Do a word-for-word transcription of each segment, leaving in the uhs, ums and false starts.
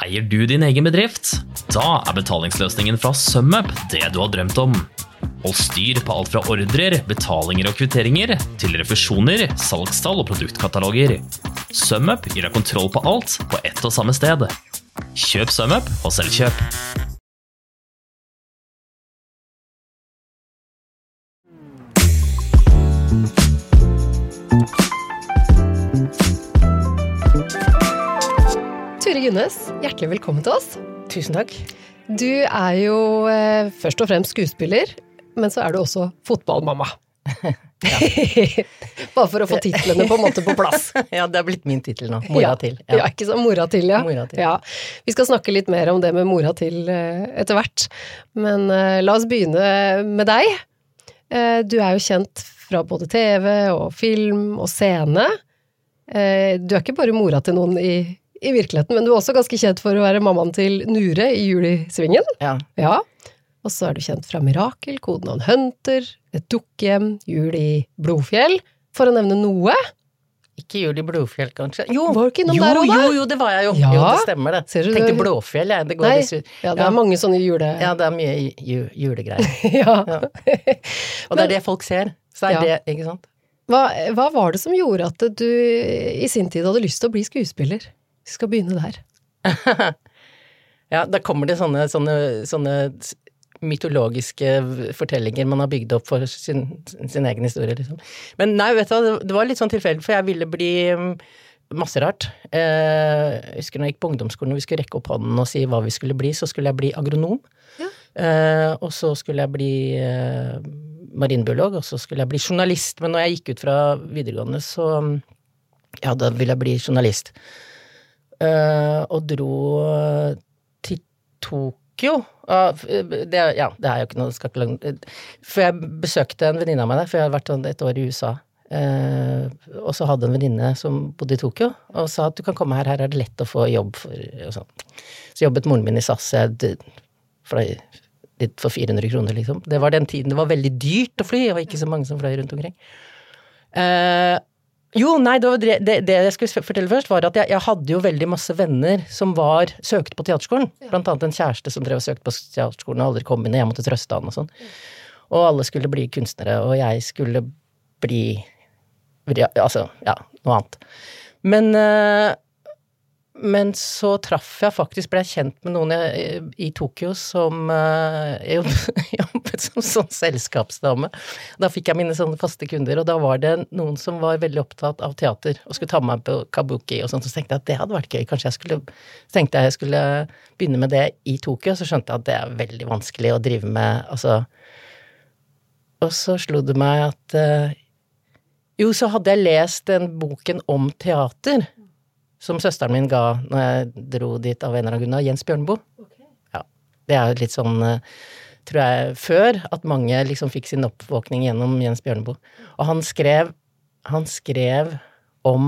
Eier du din egen bedrift? Da er betalingsløsningen fra SumUp det du har drømt om. Hold styr på alt fra ordrer, betalinger og kvitteringer, til refusjoner, salgstall og produktkataloger. SumUp gir deg kontroll på alt på ett og samme sted. Kjøp SumUp og selvkjøp. Ture Gunnes, hjertelig velkommen til oss. Tusen takk. Du er jo eh, først og fremst skuespiller, men så er du også fotballmamma. Bare for å få titlene på en måte på plass. Ja, det har blitt min titel nå. Mora ja, til. Ja. ja, ikke så mora til, ja. Mora til. Ja. Vi skal snakke litt mer om det med mora til eh, etter hvert. Men eh, la oss begynne med deg. Eh, du er jo kjent fra både T V og film og scene. Eh, du er ikke bare mora til noen i i virkeligheten, men du er også ganske kjent for å være mammaen til Nure i Julisvingen. Ja. Ja. Og så er du kjent fra Mirakel, Kodenavn Hunter, Et dukkehjem, Jul i Blodfjell, for å nevne noe. Ikke Jul i Blodfjell, kanskje. Jo, var du ikke innom jo, der også, da? Jo, jo, det var jeg jo. Ja. Jo, det stemmer det. Ser du Tenkte det? Blåfjell, jeg. Det går Nei, litt... ja, det er ja. mange sånne jule... Ja, det er mye ju julegreier. ja. ja. Og det er det folk ser. Så er Ja. det, ikke sant? Hva, hva var det som gjorde at du i sin tid hadde lyst til å bli skuespiller? Vi skal begynne der. Ja, da kommer det sånne, sånne, sånne mytologiske fortellinger man har bygd opp for sin, sin egen historie, liksom. Men nei, vet du, det var litt sånn tilfeldig, for jeg ville bli masse rart. Eh, jeg husker når jeg gikk på ungdomsskolen, og vi skulle rekke opp hånden og si hva vi skulle bli, så skulle jeg bli agronom. Ja. Eh, og så skulle jeg bli eh, marinbiolog, og så skulle jeg bli journalist. Men når jeg gikk ut fra videregående, så ja, da ville jeg bli journalist. Uh, og dro til Tokyo. Uh, det, ja, det er jo ikke noe, skal ikke langt. For jeg besøkte en venninne av meg der, for jeg hadde vært et år i U S A. Uh, og så hadde en venninne som bodde i Tokyo, og sa at du kan komme her, her er det lett å få jobb for, og sånn. Så jobbet moren min i S A S, jeg, for, litt for fire hundre kroner, liksom. Det var den tiden det var veldig dyrt å fly, og ikke så mange som fløy rundt omkring. Uh, Jo, nei, det, var det, det, det jeg skulle fortelle først var at jeg, jeg hadde jo veldig masse venner som var søkt på teaterskolen. Blant annet en kjæreste som drev og søkte på teaterskolen og aldri kom inn, og jeg måtte trøste han og sånn. Og alle skulle bli kunstnere, og jeg skulle bli, altså, ja, noe annet. Men, men så traff jeg faktisk, ble jeg kjent med noen jeg, i Tokyo som jeg jobbet som sånn selskapsdame. Da fikk jeg mine sånne faste kunder, og da var det noen som var veldig opptatt av teater, og skulle ta meg på kabuki og sånt, så tenkte jeg at det hadde vært gøy. Kanskje jeg skulle, så tenkte jeg jeg skulle begynne med det i Tokyo, så skjønte jeg at det er veldig vanskelig å drive med, altså. Og så slo det meg at, jo, så hadde jeg lest den boken om teater, som søsteren min ga når jeg dro dit av en eller annen grunn, Jens Bjørneboe. Okay. Ja, det er litt sånn, tror jeg, før at mange liksom fikk sin oppvåkning gjennom Jens Bjørneboe. Og han skrev, han skrev om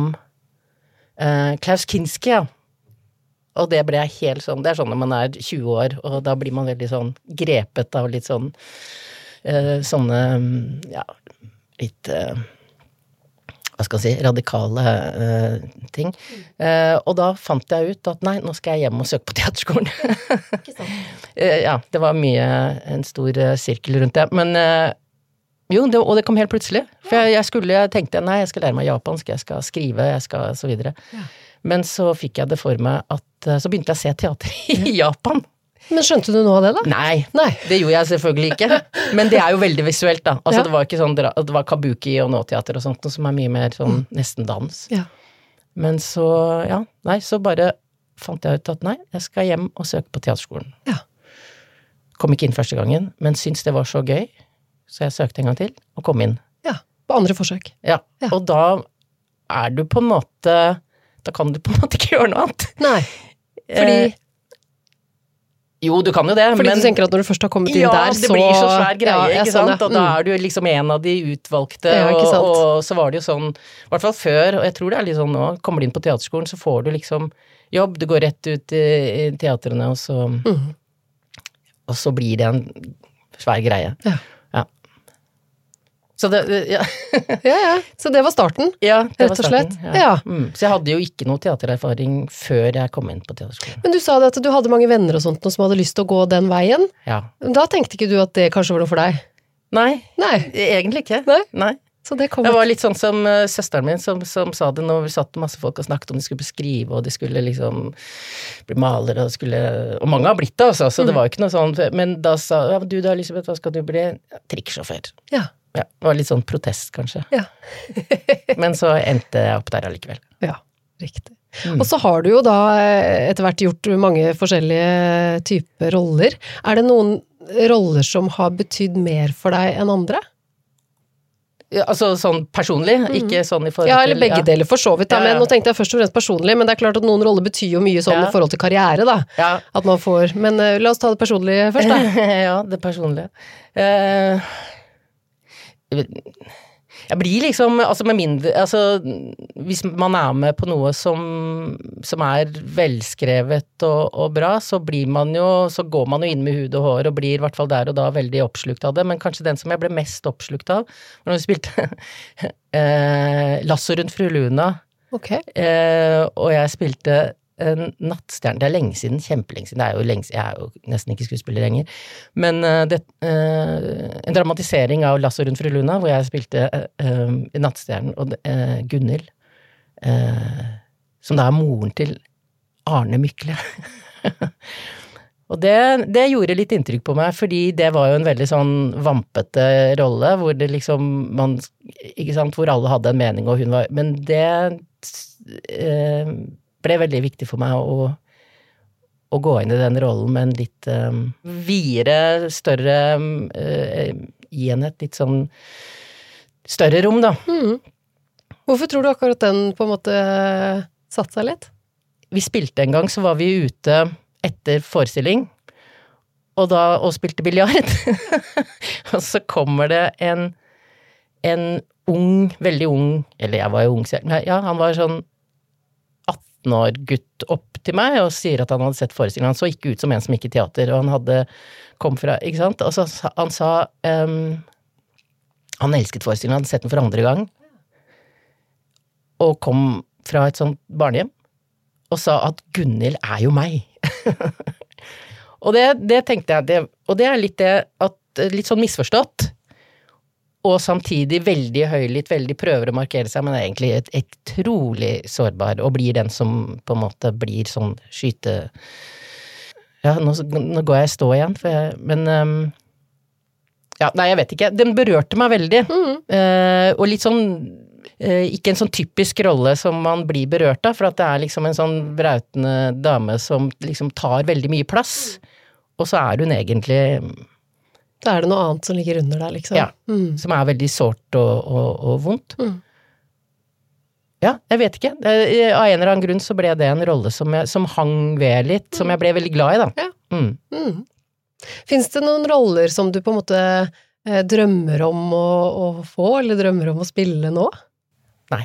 eh, Klaus Kinski, ja. Og det ble jeg helt sånn, det er sånn når man er tjue år, og da blir man veldig sånn grepet av litt sånn, eh, sånne, ja, litt... Eh, hva skal jeg si, radikale uh, ting. Uh, og da fant jeg ut at nei, nå skal jeg hjem og søke på teaterskolen. Ikke sant? uh, ja, det var mye, en stor uh, sirkel rundt det. Men uh, jo, det, og det kom helt plutselig. For jeg, jeg skulle, jeg tenkte, nei, jeg skal lære meg japansk, jeg skal skrive, jeg skal så videre. Ja. Men så fikk jeg det for meg at, uh, så begynte jeg å se teater i Japan. Men skjønte du noe av det da? Nei, Nei, det gjorde jeg selvfølgelig ikke. Men det er jo veldig visuelt da. Altså ja. Det var ikke sånn, det var kabuki og nå-teater og sånt, som er mye mer sånn mm. nesten dans. Ja. Men så, ja, nei, så bare fant jeg ut at nei, jeg skal hjem og søke på teaterskolen. Ja. Kom ikke inn første gangen, men syntes det var så gøy, så jeg søkte en gang til og kom inn. Ja, på andre forsøk. Ja, ja. Og da er du på en måte, da kan du på en måte ikke gjøre noe annet. Nei, fordi... Eh, Jo, du kan jo det, Fordi men... du tenker at når du først har kommet inn ja, der, så... Ja, det blir så svær greie, ja, ikke sånn, sant? Og da er du liksom en av de utvalgte, ja, ikke sant? og, og så var det jo sånn, i hvert fall før, og jeg tror det er litt sånn nå, kommer du inn på teaterskolen, så får du liksom jobb, du går rett ut i, i teatrene, og så, mm. og så blir det en svær greie. Ja. Ja. Så det, ja. ja, ja. Så det var starten, ja, det rett og slett. Var starten, ja. Ja. Mm. Så jeg hadde jo ikke noe teatererfaring før jeg kom inn på teaterskolen. Men du sa det at du hadde mange venner og sånt noe som hadde lyst til å gå den veien. Ja. Da tenkte ikke du at det kanskje var noe for deg? Nei, Nei. egentlig ikke. Nei. Nei. Så det kom Det var litt sånn som uh, søsteren min som, som sa det når vi satt masse folk og snakket om de skulle beskrive, og de skulle liksom bli malere, og skulle, og mange har blitt det altså, så mm. det var ikke noe sånn, men da sa, ja, du da Elisabeth, hva skal du bli? Trikksjåfør. Ja. Ja, det var litt sånn protest kanskje. Ja. Men så endte jeg opp der allikevel. Ja, riktig. Mm. Og så har du jo da etter hvert gjort mange forskjellige typer roller. Er det noen roller som har betydd mer for deg enn andre? Ja, altså sånn personlig, mm. ikke sånn i forhold til... Ja, eller begge ja. deler for så vidt da, ja, ja. men nå tenkte jeg først og fremst personlig, men det er klart at noen roller betyr jo mye sånn ja. I forhold til karriere da, ja. At man får, men uh, la oss ta det personlige først da. Ja, det personlige. Uh, jeg blir liksom, altså med mindre, altså hvis man er med på noe som, som er velskrevet og, og bra, så blir man jo, så går man jo inn med hud og hår og blir i hvert fall der og da veldig oppslukt av det, men kanskje den som jeg ble mest oppslukt av, når vi spilte eh, Lasso rundt fru Luna, okay. eh, og jeg spilte en nattstjerne, det er lenge siden, kjempelenge siden, det er jo lenge siden, jeg er jo nesten ikke skuespiller lenger, men uh, det, uh, en dramatisering av Lasso rundt fru Luna, hvor jeg spilte uh, nattstjernen og uh, Gunnhild, uh, som da er moren til Arne Mykle. Og det, det gjorde litt inntrykk på meg, fordi det var jo en veldig sånn vampete rolle, hvor det liksom, man, ikke sant, hvor alle hadde en mening, og hun var, men det uh, ble veldig viktig for meg å, å gå inn i den rollen med en litt um, videre, større uh, i enhet, litt sånn større rom, da. Mm. Hvorfor tror du akkurat den på en måte satt seg litt? Vi spilte en gang, så var vi ute etter forestilling, og da, og spilte biljard. Og så kommer det en, en ung, veldig ung, eller jeg var jo ung selv, ja, han var sånn år gutt opp til meg og sier at han hadde sett forestillingen. Han så ikke ut som en som gikk i teater, og han hadde kom fra, ikke sant? Og så han sa um, han elsket forestillingen, han hadde sett den for andre gang, og kom fra et sånt barnehjem, og sa at Gunnhild er jo meg. Og det, det tenkte jeg, det, og det er litt det, at litt sånn misforstått, og samtidig veldig høylytt, veldig prøver å markere seg, men er egentlig et, et trolig sårbar, og blir den som på en måte blir sånn skyte... Ja, nå, nå går jeg stå igjen, for jeg, men... Um, ja, nei, jeg vet ikke. Den berørte meg veldig, mm. uh, og litt sånn... Uh, ikke en sånn typisk rolle som man blir berørt av, for at det er liksom en sånn brautende dame som liksom tar veldig mye plass, og så er hun egentlig... Da er det noe annet som ligger under der, liksom. Ja, mm. som er veldig sårt og, og, og vondt. Mm. Ja, jeg vet ikke. Av en eller annen grunn så ble det en rolle som, jeg, som hang ved litt, som jeg ble veldig glad i, da. Ja. Mm. Mm. Finnes det noen roller som du på en måte eh, drømmer om å, å få, eller drømmer om å spille nå? Nei.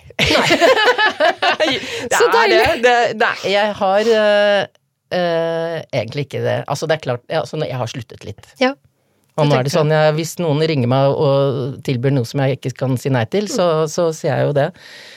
Nei. Så deilig! Det, det, det, jeg har uh, uh, egentlig ikke det. Altså, det er klart, ja, altså, jeg har sluttet litt. Ja. Og nå er det sånn, jeg, hvis noen ringer meg og tilbyr noe som jeg ikke kan si nei til, så, så sier jeg jo det.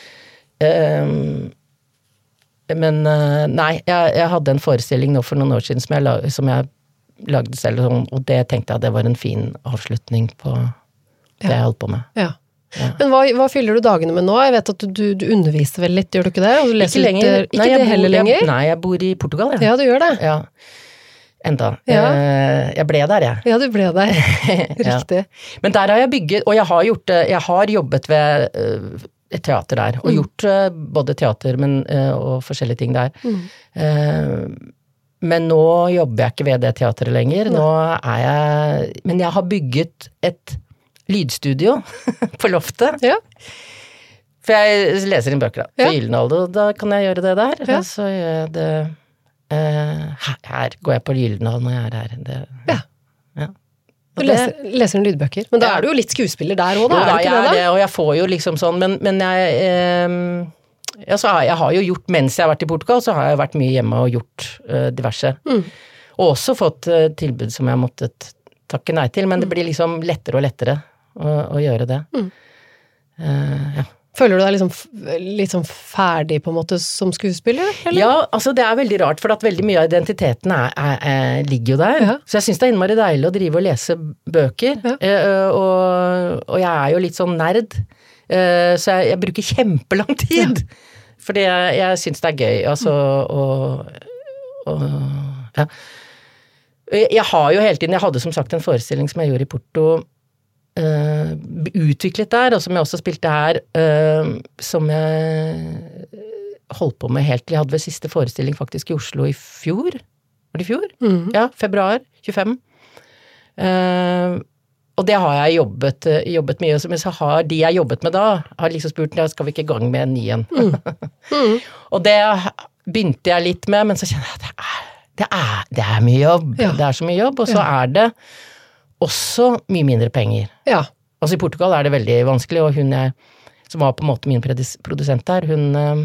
Um, men uh, nei, jeg, jeg hadde en forestilling nå for noen år siden som jeg, lag, som jeg lagde selv, og det tenkte jeg det var en fin avslutning på det ja. Jeg holdt på med. Ja. Ja. Men hva, hva fyller du dagene med nå? Jeg vet at du, du, du underviser vel litt, gjør du ikke det? Og du leser ikke lenger. Litt, ikke nei, det bor, heller lenger? Jeg, nei, jeg bor i Portugal, jeg. Ja, du gjør det. Ja. Enda. Ja. Jeg ble der, jeg. Ja, du ble der. Riktig. Ja. Men der har jeg bygget, og jeg har gjort det, jeg har jobbet ved et teater der, og mm. gjort både teater men, og forskjellige ting der. Mm. Men nå jobber jeg ikke ved det teateret lenger. Nå er jeg, men jeg har bygget et lydstudio på loftet. Ja. For jeg leser inn bøker da. For ja. Gyllenalder, da kan jeg gjøre det der. Ja. Så gjør jeg det... Uh, her går jeg på Gyldendal når jeg er her. Det, ja. ja. Du leser, leser en lydbøker. Men da ja. Er du jo litt skuespiller der også, da? Jo, da, er det ikke jeg det, da? Det, og jeg får jo liksom sånn, men, men jeg, um, ja, så har, jeg har jo gjort, mens jeg har vært i Portugal, så har jeg vært mye hjemme og gjort uh, diverse. Mm. Og også fått uh, tilbud som jeg måttet takke nei til, men det blir liksom lettere og lettere å, å gjøre det. Mm. Uh, ja. Føler du deg liksom, litt sånn ferdig på en måte som skuespiller, eller? Ja, altså det er veldig rart, for at veldig mye av identiteten er, er, er, ligger jo der. Ja. Så jeg synes det er innmari deilig å drive og lese bøker, Ja. uh, og, og jeg er jo litt sånn nerd, uh, så jeg, jeg bruker kjempelang tid, ja. fordi jeg, jeg synes det er gøy, altså, og, og ja. Jeg har jo hele tiden, jeg hadde som sagt en forestilling som jeg gjorde i Porto, Uh, utviklet der, og som jeg også spilte her, uh, som jeg holdt på med helt til jeg hadde ved siste forestilling faktisk i Oslo i fjor. Var det i fjor? Mm. Ja, februar tjuefem. Uh, og det har jeg jobbet, uh, jobbet mye, men så har de jeg jobbet med da, har liksom spurt, ja, skal vi ikke i gang med en ny en? Mm. Mm. Og det begynte jeg litt med, men så kjenner jeg at det er, det er, det er mye jobb. Ja. Det er så mye jobb, og så ja. er det også mye mindre penger. Ja. Altså i Portugal er det veldig vanskelig, og hun er, som var på en måte min produsent der, hun, øh,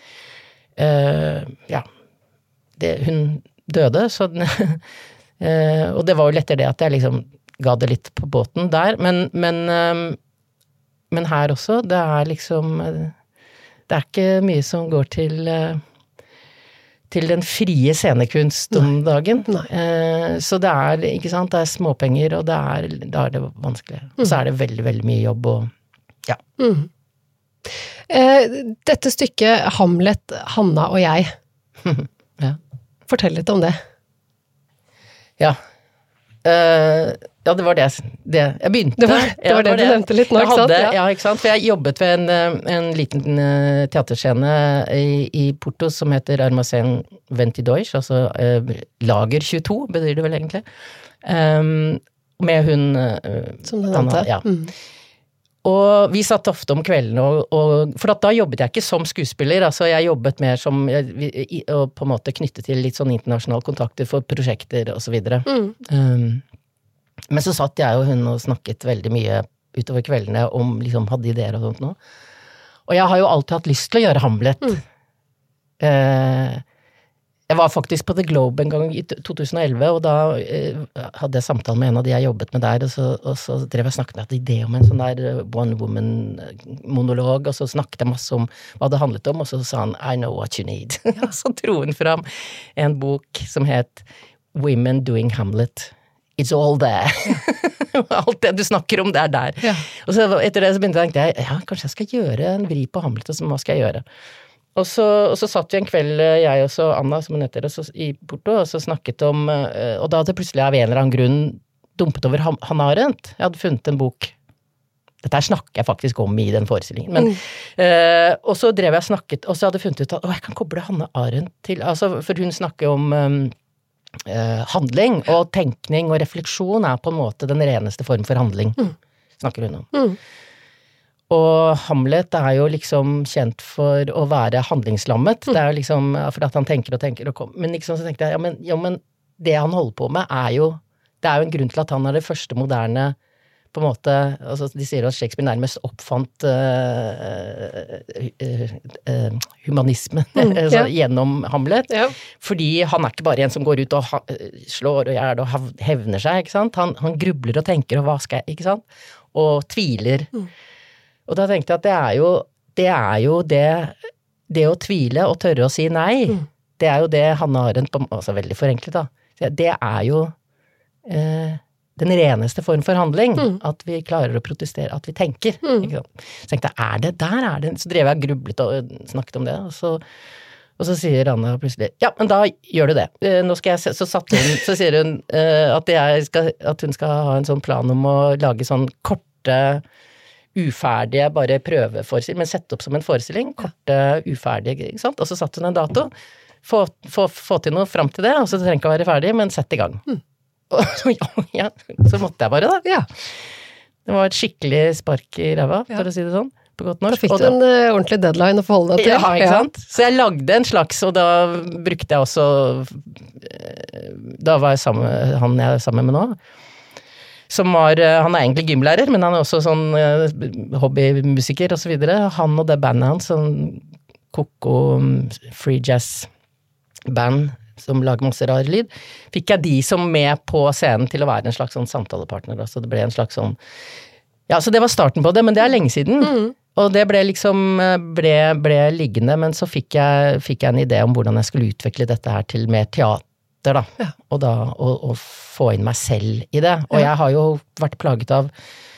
øh, ja, det, hun døde, så den, øh, og det var jo lettere det at jeg liksom ga det litt på båten der, men, men, øh, men her også, det er liksom, det er ikke mye som går til... Øh, til den frie scenekunst om Nei. dagen. Nei. Eh, så det er, ikke sant, det er småpenger, og det er, da er det vanskelig. Mm. Og så er det veldig, veldig mye jobb, og ja. Mm. Eh, dette stykket, Hamlet, Hanna og jeg. ja. Fortell litt om det. Ja. Uh, ja, det var det, det jeg begynte. Det var det, det, var det, det du nevnte litt nå, ikke hadde, sant? Ja. ja, ikke sant? For jeg jobbet ved en, en liten uh, teaterscene i, i Porto som heter Armacén veintidós, altså uh, Lager tjueto, betyr det vel egentlig. Um, med hun... Uh, som du nevnte. Ja. Mm. Og vi satt ofte om kvelden, og, og, for da jobbet jeg ikke som skuespiller, altså jeg jobbet mer som, jeg, og på en måte knyttet til litt sånn internasjonale kontakter for prosjekter og så videre. Mm. Um, men så satt jeg og hun og snakket veldig mye utover kveldene om, liksom, hadde ideer og sånt nå. Og jeg har jo alltid hatt lyst til å gjøre Hamlet. Mm. Uh, jeg var faktisk på The Globe en gang i to tusen og elleve, og da uh, hadde jeg samtale med en av de jeg jobbet med der, og så, og så drev jeg snakket med en idé om en sånn der one woman monolog, og så snakket jeg masse om hva det handlet om, og så sa han, I know what you need. Ja. Så dro hun fram en bok som het Women Doing Hamlet. It's all there. Alt det du snakker om, det er der. Ja. Og så etter det så begynte jeg å tenke, ja, kanskje jeg skal gjøre en vri på Hamlet, og så hva skal jeg gjøre? Og så, og så satt vi en kveld, jeg og så Anna, som hun heter, så, i Porto, og så snakket om, og da hadde jeg plutselig av en eller annen grunn dumpet over Hannah Arendt. Jeg hadde funnet en bok. Dette her snakker jeg faktisk om i den forestillingen. Men, mm. uh, og så drev jeg snakket, og så hadde jeg funnet ut at, å, jeg kan koble Hannah Arendt til, altså, for hun snakker om um, uh, handling, og tenkning og refleksjon er på en måte den reneste form for handling, mm. snakker hun om. Mm. Og Hamlet er jo liksom kjent for å være handlingslammet. Mm. Det er jo liksom, for at han tenker og tenker og kommer. Men liksom så tenkte jeg, ja men, ja, men det han holder på med er jo, det er jo en grunn til at han er det første moderne, på en måte, altså de sier at Shakespeare nærmest oppfant uh, uh, uh, humanismen mm, altså, ja. gjennom Hamlet. Ja. Fordi han er ikke bare en som går ut og ha, slår og gjør det og hevner seg, ikke sant? Han, han grubler og tenker og hva skal jeg, ikke sant? Og tviler. Mm. Og da tenkte jeg at det er jo det, er jo det, det å tvile og tørre å si nei, mm. det er jo det Hannah Arendt, altså veldig forenklet da, det er jo eh, den reneste form for handling, mm. at vi klarer å protestere, at vi tenker. Mm. Ikke sant? Så tenkte jeg, er det der, er det? Så drev jeg grublet og snakket om det, og så, og så sier Anna plutselig, ja, men da gjør du det. Nå skal jeg, så satt hun, så sier hun eh, at, jeg skal, at hun skal ha en sånn plan om å lage sånn korte uferdige, bare prøveforestilling, men sette opp som en forestilling, korte, uferdige, ikke sant? Og så satt hun en dato, få, få, få til noe frem til det, og så trenger ikke å være ferdig, men sett i gang. Mm. Og så, ja, så måtte jeg bare da. Ja. Det var et skikkelig spark i ræva, ja. For å si det sånn, på godt norsk. Da fikk du en uh, ordentlig deadline å forholde deg til. Ja, ikke sant? Ja. Så jeg lagde en slags, og da brukte jeg også, da var jeg sammen, han jeg er sammen med nå, som var, han er egentlig gymlærer, men han er også sånn uh, hobbymusiker og så videre. Han og det bandet hans, sånn Koko free jazz band, som lager masse rar lyd, fikk jeg de som med på scenen til å være en slags sånn samtalepartner, så det ble en slags sånn Ja, så det var starten på det, men det er lenge siden. Mm. Og det ble liksom, ble, ble liggende, men så fikk jeg, fikk jeg en idé om hvordan jeg skulle utvikle dette her til mer teater, da. Ja. Og da, og, og få inn meg selv i det. Og Ja. jeg har jo vært plaget av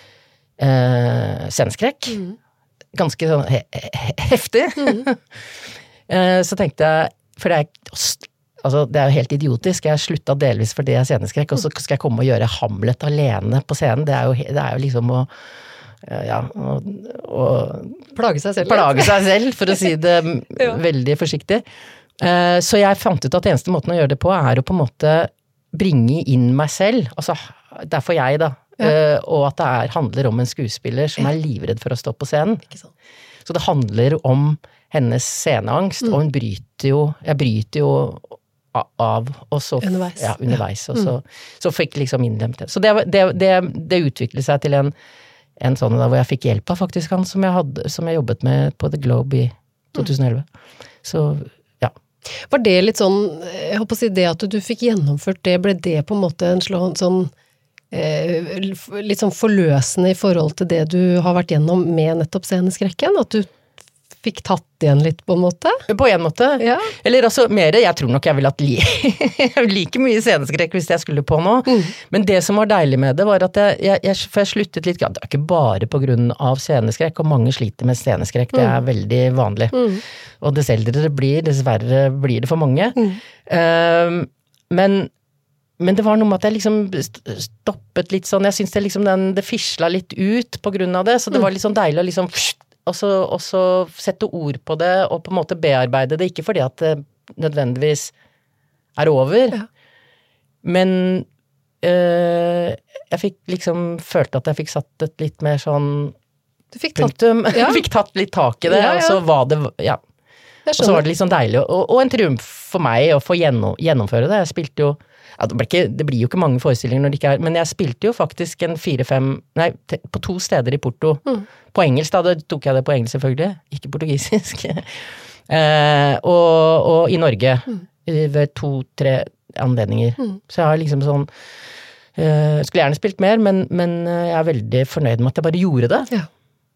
eh, sceneskrekk. Mm. Ganske sånn he he heftig. Mm. eh, så tenkte jeg, for det er, altså, det er jo helt idiotisk, jeg slutta delvis fordi jeg er sceneskrekk, og så skal jeg komme og gjøre Hamlet alene på scenen. Det er jo, det er jo liksom å ja, og, og Plage seg selv. plage seg selv, for å si det Ja. veldig forsiktig. Eh, så jeg fant ut at eneste måten å gjøre det på er å på en måte bringe inn meg selv, altså derfor jeg da, Ja. eh, og at det er, handler om en skuespiller som er livredd for å stå på scenen. Ikke sant. Så det handler om hennes sceneangst, Mm. og hun bryter jo, jeg bryter jo a- av, og så, Underveis. ja, underveis, og Mm. så, så fikk liksom innlemt det. Så det, var- det, det, det utviklet seg til en, en sånn da, hvor jeg fikk hjelp av faktisk han som jeg, hadde, som jeg jobbet med på The Globe i tjueelleve. Så, ja. Var det litt sånn, jeg håper å si det at du fikk gjennomført det, ble det på en måte en slå, sånn eh, litt sånn forløsende i forhold til det du har vært gjennom med nettopp sceneskrekken? At du fikk tatt igjen litt på en måte? På en måte. Ja. Eller altså mer, jeg tror nok jeg ville hatt li like mye sceneskrekk hvis jeg skulle på nå. Mm. Men det som var deilig med det var at jeg, jeg, jeg, for jeg sluttet litt, det er ikke bare på grunn av sceneskrekk, og mange sliter med sceneskrekk, det er veldig vanlig. Mm. Og dess eldre det blir, dessverre blir det for mange. Mm. Um, men, men det var noe med at jeg liksom stoppet litt sånn, jeg synes det liksom den, det fisla litt ut på grunn av det, så det var litt sånn deilig å liksom og så, og så sette ord på det, og på en måte bearbeide det, ikke fordi at det nødvendigvis er over, Ja. men øh, jeg fikk liksom, følte at jeg fikk satt et litt mer sånn Du fikk tatt, punktum, ja. fikk tatt litt tak i det, Ja, ja. og så var det, ja, jeg og så var skjønner. det litt sånn deilig, og, og en triumf for meg å få gjennom, gjennomføre det. Jeg spilte jo, ja, det, ble ikke, det blir jo ikke mange forestillinger når det ikke er, men jeg spilte jo faktisk en fire-fem, nei, te, på to steder i Porto, Mm. på engelsk da, da tok jeg det på engelsk selvfølgelig, ikke portugisisk, eh, og, og i Norge, Mm. ved to-tre anledninger. Mm. Så jeg har liksom sånn, eh, skulle gjerne spilt mer, men, men jeg er veldig fornøyd med at jeg bare gjorde det. Ja.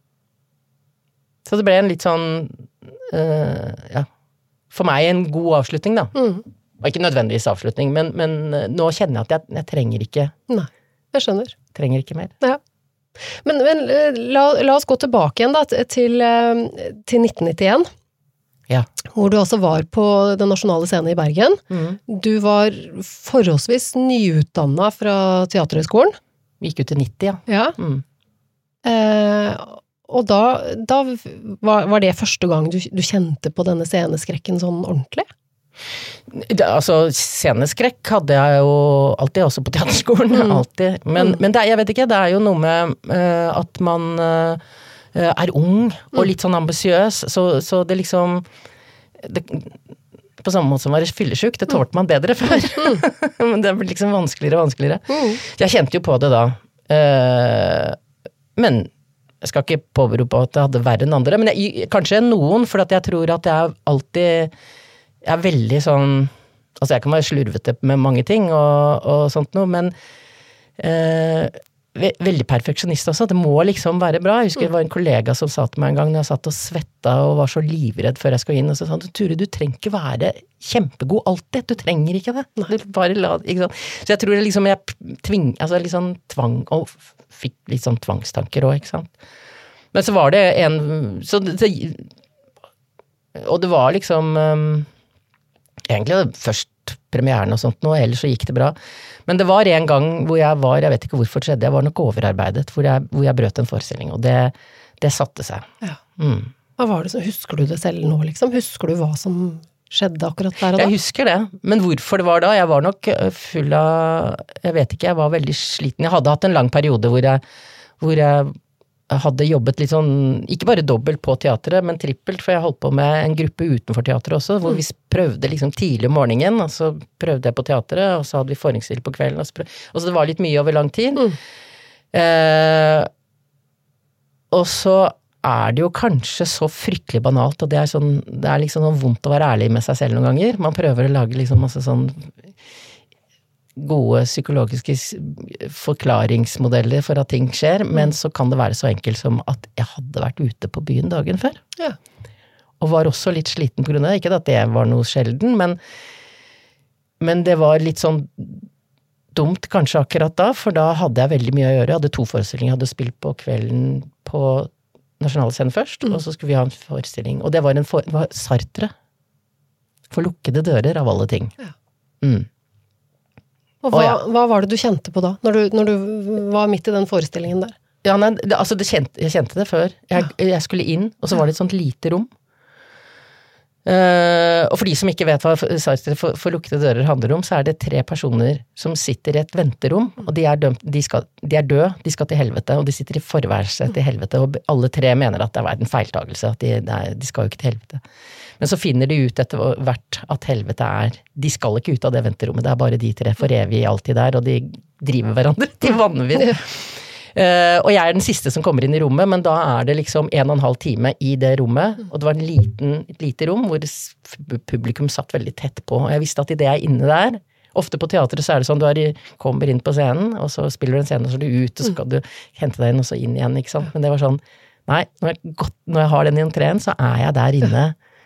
Så det ble en litt sånn, eh, ja, for meg en god avslutning da. Mm. Og ikke nødvendigvis avslutning, men, men nå kjenner jeg at jeg, jeg trenger ikke, Nei, jeg skjønner. trenger ikke mer. Ja. Men, men la, la oss gå tilbake igjen da, til, eh, til nitten nittien, Ja. hvor du altså var på Den nasjonale scenen i Bergen. Mm. Du var forholdsvis nyutdannet fra Teaterhøgskolen. Gikk ut til nitti, ja. Ja. Mm. Eh, og da, da var, var det første gang du, du kjente på denne sceneskrekken sånn ordentlig? Det, altså, sceneskrekk hadde jeg jo alltid, også på teaterskolen, Mm. alltid. Men, Mm. men det, er- jeg vet ikke, det er jo noe med eh, at man eh, er ung og litt sånn ambisiøs, så, så det liksom, det, på samme måte som å være fyllesyk, det tålte man bedre før. Men det blir liksom vanskeligere og vanskeligere. Mm. Jeg kjente jo på det da. Eh, men jeg skal ikke påberope at jeg hadde verre enn andre, men jeg, kanskje noen, for at jeg tror at jeg alltid, jeg er veldig sånn, altså jeg kan være slurvete med mange ting og, og sånt noe, men eh, ve, veldig perfeksjonist også, det må liksom være bra. Jeg husker det var en kollega som sa til meg en gang, når jeg satt og svetta og var så livredd før jeg skulle inn, og så sa han, Ture, du trenger ikke være kjempegod alltid, du trenger ikke det. Du bare la, ikke sant? Så jeg tror det liksom, jeg tving, altså litt sånn tvang, og fikk litt sånn tvangstanker også, ikke sant? Men så var det en, så det, og det var liksom, um, egentlig først premieren og sånt nå, ellers så gikk det bra. Men det var en gang hvor jeg var, jeg vet ikke hvorfor det skjedde, jeg var nok overarbeidet, hvor jeg, hvor jeg brøt en forestilling, og det, det satte seg. Ja. Mm. Hva var det som, husker du det selv nå, liksom? Husker du hva som skjedde akkurat der og da? Jeg husker det, men hvorfor det var da? Jeg var nok full av, jeg vet ikke, jeg var veldig sliten. Jeg hadde hatt en lang periode hvor jeg, hvor jeg hadde jobbet litt sånn, ikke bare dobbelt på teateret, men trippelt, for jeg holdt på med en gruppe utenfor teateret også, hvor vi prøvde liksom tidlig om morgenen, og så prøvde jeg på teateret, og så hadde vi foreningsstil på kvelden, og så, prøvde, og så det var litt mye over lang tid. Mm. Eh, og så er det jo kanskje så fryktelig banalt, og det er sånn, det er liksom sånn vondt å være ærlig med seg selv noen ganger. Man prøver å lage liksom masse sånn gode psykologiske forklaringsmodeller for at ting skjer, mm. men så kan det være så enkelt som at jeg hadde vært ute på byen dagen før. Ja. Og var også litt sliten på grunn av det. Ikke at det var noe sjelden, men, men det var litt sånn dumt kanskje akkurat da, for da hadde jeg veldig mye å gjøre. Jeg hadde to forestillinger, jeg hadde spilt på kvelden på Nasjonalscenen først, mm. og så skulle vi ha en forestilling. Og det var, en for, det var Sartre. For lukkede dører av alle ting. Ja. Mm. Og hva, og ja. hva var det du kjente på da, når du, når du var midt i den forestillingen der? Ja, nei, det, altså det kjente, jeg kjente det før. Jeg, ja. jeg skulle inn, og så var det et sånt lite rom. Uh, og for de som ikke vet hva Sartre for, for lukkede dører handler om, så er det tre personer som sitter i et venterom, og de er, dømt, de, skal, de er døde, de skal til helvete, og de sitter i forværelset til helvete, og alle tre mener at det har vært en feiltagelse, at de, nei, de skal jo ikke til helvete. Men så finner de ut etter hvert at helvete er, de skal ikke ut av det venterommet, det er bare de tre for evig alltid der, og de driver hverandre til vanvidd. Uh, og jeg er den siste som kommer inn i rommet, men da er det liksom en og en halv time i det rommet, og det var en liten, et lite rom hvor publikum satt veldig tett på, og jeg visste at i det jeg er inne der, ofte på teatret så er det sånn, du er i, kommer inn på scenen, og så spiller du en scene, og så er du ut, og så skal du hente deg inn, og så inn igjen, ikke sant? Men det var sånn, nei, når jeg, godt, når jeg har den i entreen, så er jeg der inne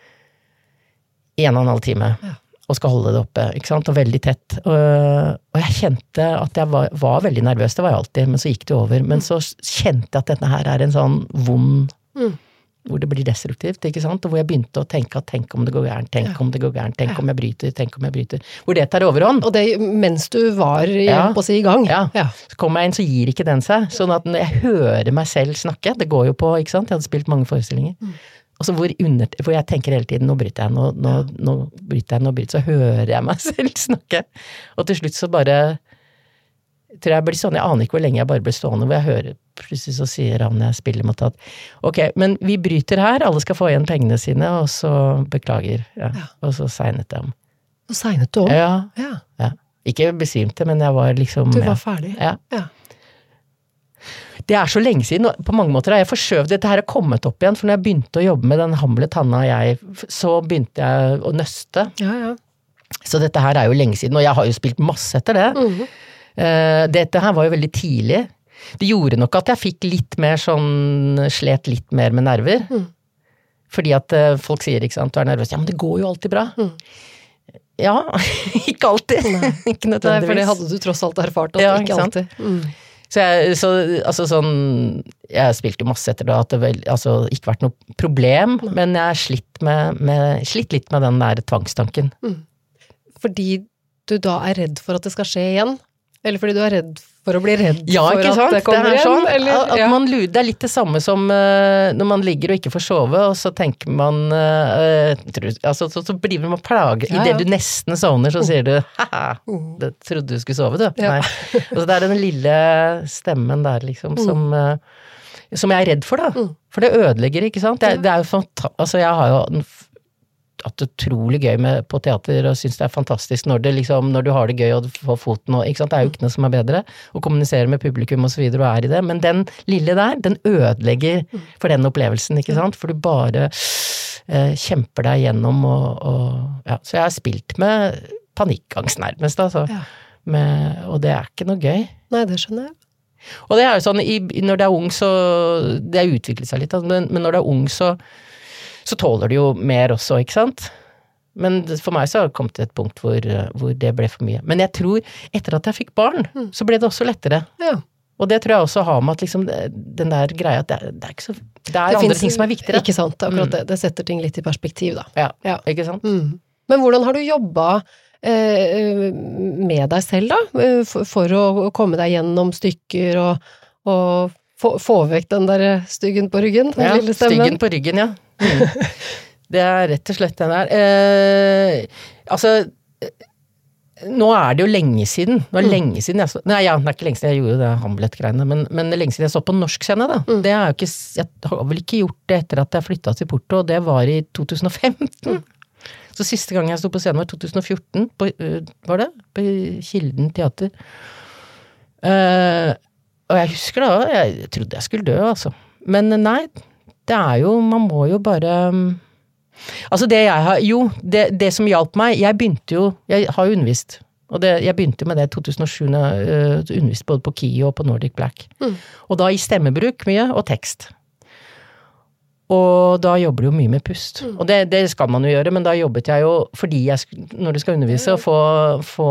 en og en halv time. Ja. Og skal holde det oppe, ikke sant, og veldig tett. Og, og jeg kjente at jeg var, var veldig nervøs, det var jeg alltid, men så gikk det over. Men så kjente jeg at dette her er en sånn vond, mm. hvor det blir destruktivt, ikke sant, og hvor jeg begynte å tenke at tenk om det går gærent, tenk ja. om det går gærent, tenk ja. om jeg bryter, tenk om jeg bryter. Hvor det tar overhånd. Og det mens du var i, ja. på å si i gang. Ja. ja, så kommer jeg inn, så gir ikke den seg. Sånn at når jeg hører meg selv snakke, det går jo på, ikke sant, jeg hadde spilt mange forestillinger, mm. og så hvor, under, hvor jeg tenker hele tiden, nå bryter jeg, nå, nå, nå bryter jeg, nå bryter jeg, så hører jeg meg selv snakke. Og til slutt så bare, tror jeg blir sånn, jeg aner ikke hvor lenge jeg bare blir stående, hvor jeg hører, plutselig så sier han jeg spiller mot at, ok, men vi bryter her, alle skal få igjen pengene sine, og så beklager, ja. Ja. Og så segnet jeg om. Og segnet du om? Ja. Ja. ja. Ikke besvimte, men jeg var liksom... Du var ferdig? Ja. Ja. Det er så lenge siden, og på mange måter har jeg forskjøvet, dette her er kommet opp igjen, for når jeg begynte å jobbe med den Hamlet Hanna jeg, så begynte jeg å nøste. Ja, ja. Så dette her er jo lenge siden, og jeg har jo spilt masse etter det. Mm-hmm. Uh, dette her var jo veldig tidlig. Det gjorde nok at jeg fikk litt mer sånn, slet litt mer med nerver. Mm. Fordi at uh, folk sier, ikke sant, du er nervøs, ja, men det går jo alltid bra. Mm. Ja, ikke alltid. Nei. Ikke nødvendigvis. Nei, for det hadde du tross alt erfart at ja, ikke, ikke alltid. Mm. Så jeg, så, altså sånn, jeg spilte jo masse etter det, at det vel, altså, ikke vært noe problem, mm. men jeg har slitt, med, med, slitt litt med den der tvangstanken. Mm. Fordi du da er redd for at det skal skje igjen? Eller fordi du er redd for å bli redd ja, for at sant? det kommer det igjen? Sånn, eller, at ja. man lurer, det er litt det samme som uh, når man ligger og ikke får sove, og så tenker man, uh, tror, altså, så, så blir man plaget. Ja, ja. I det du nesten sovner, så sier du, haha, det trodde du skulle sove, du. Ja. Nei. Altså, det er den lille stemmen der, liksom, mm. som, uh, som jeg er redd for, da. Mm. For det ødelegger, ikke sant? Det, det er jo fantastisk, altså, jeg har jo hatt det utrolig gøy med, på teater, og synes det er fantastisk når, det liksom, når du har det gøy og får foten, og, ikke sant? Det er jo ikke noe som er bedre, å kommunisere med publikum og så videre, og er i det, men den lille der, den ødelegger for den opplevelsen, ikke sant? For du bare eh, kjemper deg gjennom, og, og ja, så jeg har spilt med panikkangst nærmest, altså, ja. med, og det er ikke noe gøy. Nei, det skjønner jeg. Og det er jo sånn, i, når det er ung, så, det har utviklet seg litt, altså, men, men når det er ung, så så tåler det jo mer også, ikke sant? Men for meg så har det kommet til et punkt hvor, hvor det ble for mye. Men jeg tror, etter at jeg fikk barn, mm. så ble det også lettere. Ja. Og det tror jeg også har med at liksom, den der greia, at det, det er ikke så, det er det andre finnes, ting som er viktigere. Ikke sant, akkurat mm. det, det setter ting litt i perspektiv da. Ja, ja. Ikke sant? Mm. Men hvordan har du jobbet eh, med deg selv da? For, for å komme deg gjennom stykker og, og få, få vekk den der styggen på ryggen, den ja, lille stemmen? Styggen på ryggen, ja. Mm. Det er rett og slett den der. Eh, altså, nå er det jo lenge siden. Nå er det mm. lenge siden jeg så, nei, ja, det er ikke lenge siden jeg gjorde det Hamlet-greiene, men, men det er lenge siden jeg så på norsk scene, da. Mm. Det er jo ikke, jeg har vel ikke gjort det etter at jeg flyttet til Porto, og det var i to tusen og femten. Mm. Så siste gang jeg stod på scenen var to tusen og fjorten, på, uh, var det? På Kilden teater. Eh, og jeg husker da, jeg trodde jeg skulle dø, altså. Men nei, det er jo, man må jo bare, altså det jeg har, jo, det, det som hjalp meg, jeg begynte jo, jeg har jo undervist, Og det, jeg begynte med det i to tusen og sju, når jeg uh, underviste både på KIO og på Nordic Black. Mm. Og da i stemmebruk mye, og tekst. Og da jobber du jo mye med pust. Mm. Og det, det skal man jo gjøre, men da jobbet jeg jo, fordi jeg, når du skal undervise, og få, få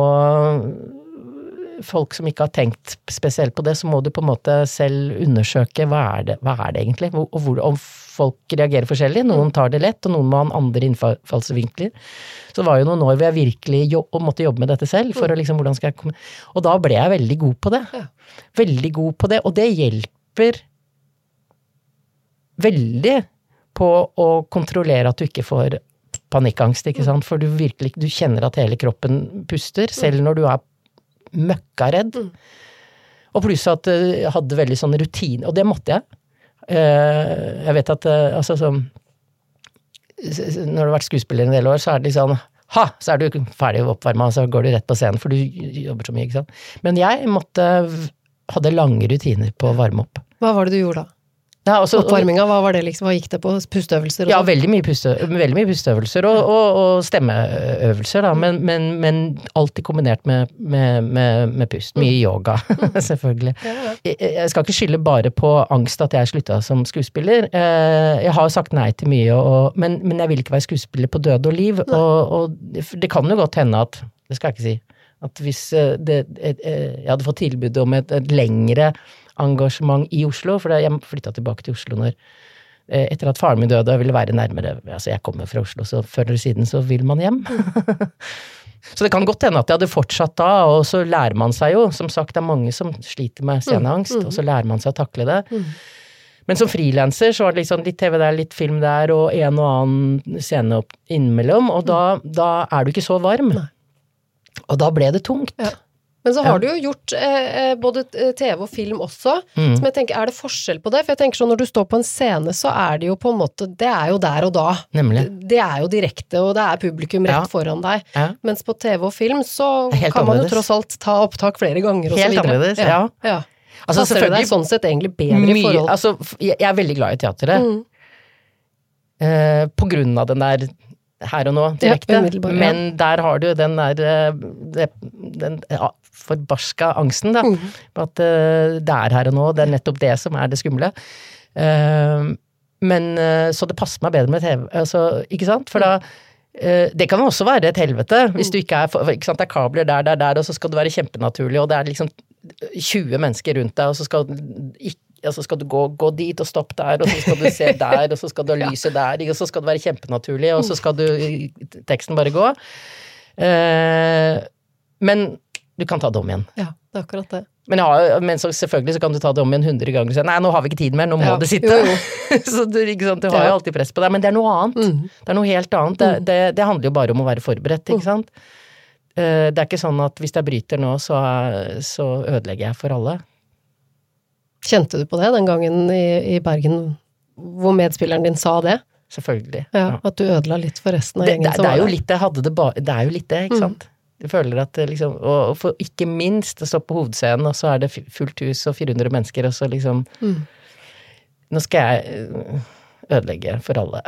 folk som ikke har tenkt spesielt på det, så må du på en måte selv undersøke hva er det, hva er det egentlig, og hvor, om folk reagerer forskjellig. Noen tar det lett, og noen må ha andre innfallsvinkler. Så det var jo noen år hvor jeg virkelig jobb, måtte jobbe med dette selv, for å liksom, hvordan skal jeg komme... Og da ble jeg veldig god på det. Veldig god på det, og det hjelper veldig på å kontrollere at du ikke får panikkangst, ikke sant? For du virkelig, du kjenner at hele kroppen puster, selv når du er møkkaredd. Mm. Og pluss at jeg hadde veldig sånn rutine, og det måtte jeg. Jeg vet at, altså sånn, når du har vært skuespiller en del år, så er det liksom, ha, så er du ferdig oppvarmet, så går du rett på scenen, for du jobber så mye, ikke sant? Men jeg måtte, hadde lange rutiner på å varme opp. Hva var det du gjorde da? Ja, også, oppvarminga, hva var det liksom? Hva gikk det på? Pusteøvelser? Og ja, veldig mye, puste, veldig mye pusteøvelser og, og, og stemmeøvelser, da, men, men, men alltid kombinert med, med, med, med pust. Mye yoga, selvfølgelig. Ja, ja. Jeg, jeg skal ikke skylde bare på angst at jeg sluttet som skuespiller. Jeg har sagt nei til mye, og, men, men jeg vil ikke være skuespiller på død og liv, og, og det kan jo godt hende at, det skal jeg ikke si, at hvis det, jeg hadde fått tilbud om et, et lengre engasjement i Oslo, for jeg flyttet tilbake til Oslo når, etter at faren min døde, og ville være nærmere, altså jeg kommer fra Oslo, så før eller siden så vil man hjem. Så det kan godt hende at jeg hadde fortsatt da, og så lærer man seg jo, som sagt, det er mange som sliter med sceneangst, mm, mm. og så lærer man seg å takle det. Mm. Men som frilanser så var det liksom litt T V der, litt film der, og en og annen scene opp innimellom, og da, da er du ikke så varm. Nei. Og da ble det tungt. Ja. Men så har ja. du jo gjort eh, både T V og film også, mm. som jeg tenker, er det forskjell på det? For jeg tenker sånn, når du står på en scene, så er det jo på en måte, det er jo der og da. Nemlig. Det, det er jo direkte, og det er publikum rett ja. foran deg. Ja. Mens på T V og film, så Helt kan man jo tross alt ta opptak flere ganger og Helt så videre. Helt annerledes, ja. ja. ja. Altså, Passer det deg sånn sett egentlig bedre mye, i forhold? Altså, jeg er veldig glad i teateret. Mm. Eh, på grunn av den der her og nå, direkte. Ja, men ja. der har du den der det, den ja, forbarska angsten da, mm. at uh, det er her og nå, det er nettopp det som er det skumle. Uh, men uh, så det passer meg bedre med T V, altså, ikke sant? For da, uh, det kan også være et helvete, hvis du ikke er, ikke sant, det er kabler der, der, der, og så skal det være kjempenaturlig, og det er liksom tjue mennesker rundt deg, og så skal ikke så skal du gå, gå dit og stoppe der, og så skal du se der, og så skal du ha lyset der, og så skal det være kjempenaturlig, og så skal du teksten bare gå. Eh, men du kan ta det om igjen. Ja, det er akkurat det. Men, ja, men så, selvfølgelig så kan du ta det om igjen hundre ganger og si, nei, nå har vi ikke tid mer, nå må ja. det sitte. Jo, jo. Så du, ikke sant, du har jo alltid press på deg, men det er noe annet. Mm. Det er noe helt annet. Det, det, det handler jo bare om å være forberedt, ikke sant? Eh, det er ikke sånn at hvis jeg bryter nå, så, så ødelegger jeg for alle. Kjente du på det den gangen i, i Bergen, hvor medspilleren din sa det? Selvfølgelig. Ja, ja. At du ødela litt for resten av det, gjengen det, som det var er jo litt, det, hadde det, ba, det er jo litt det, ikke mm. sant? Du føler at det liksom, og for ikke minst å stå på hovedscenen, og så er det fullt hus og fire hundre mennesker, og så liksom, mm. nå skal jeg ødelegge for alle.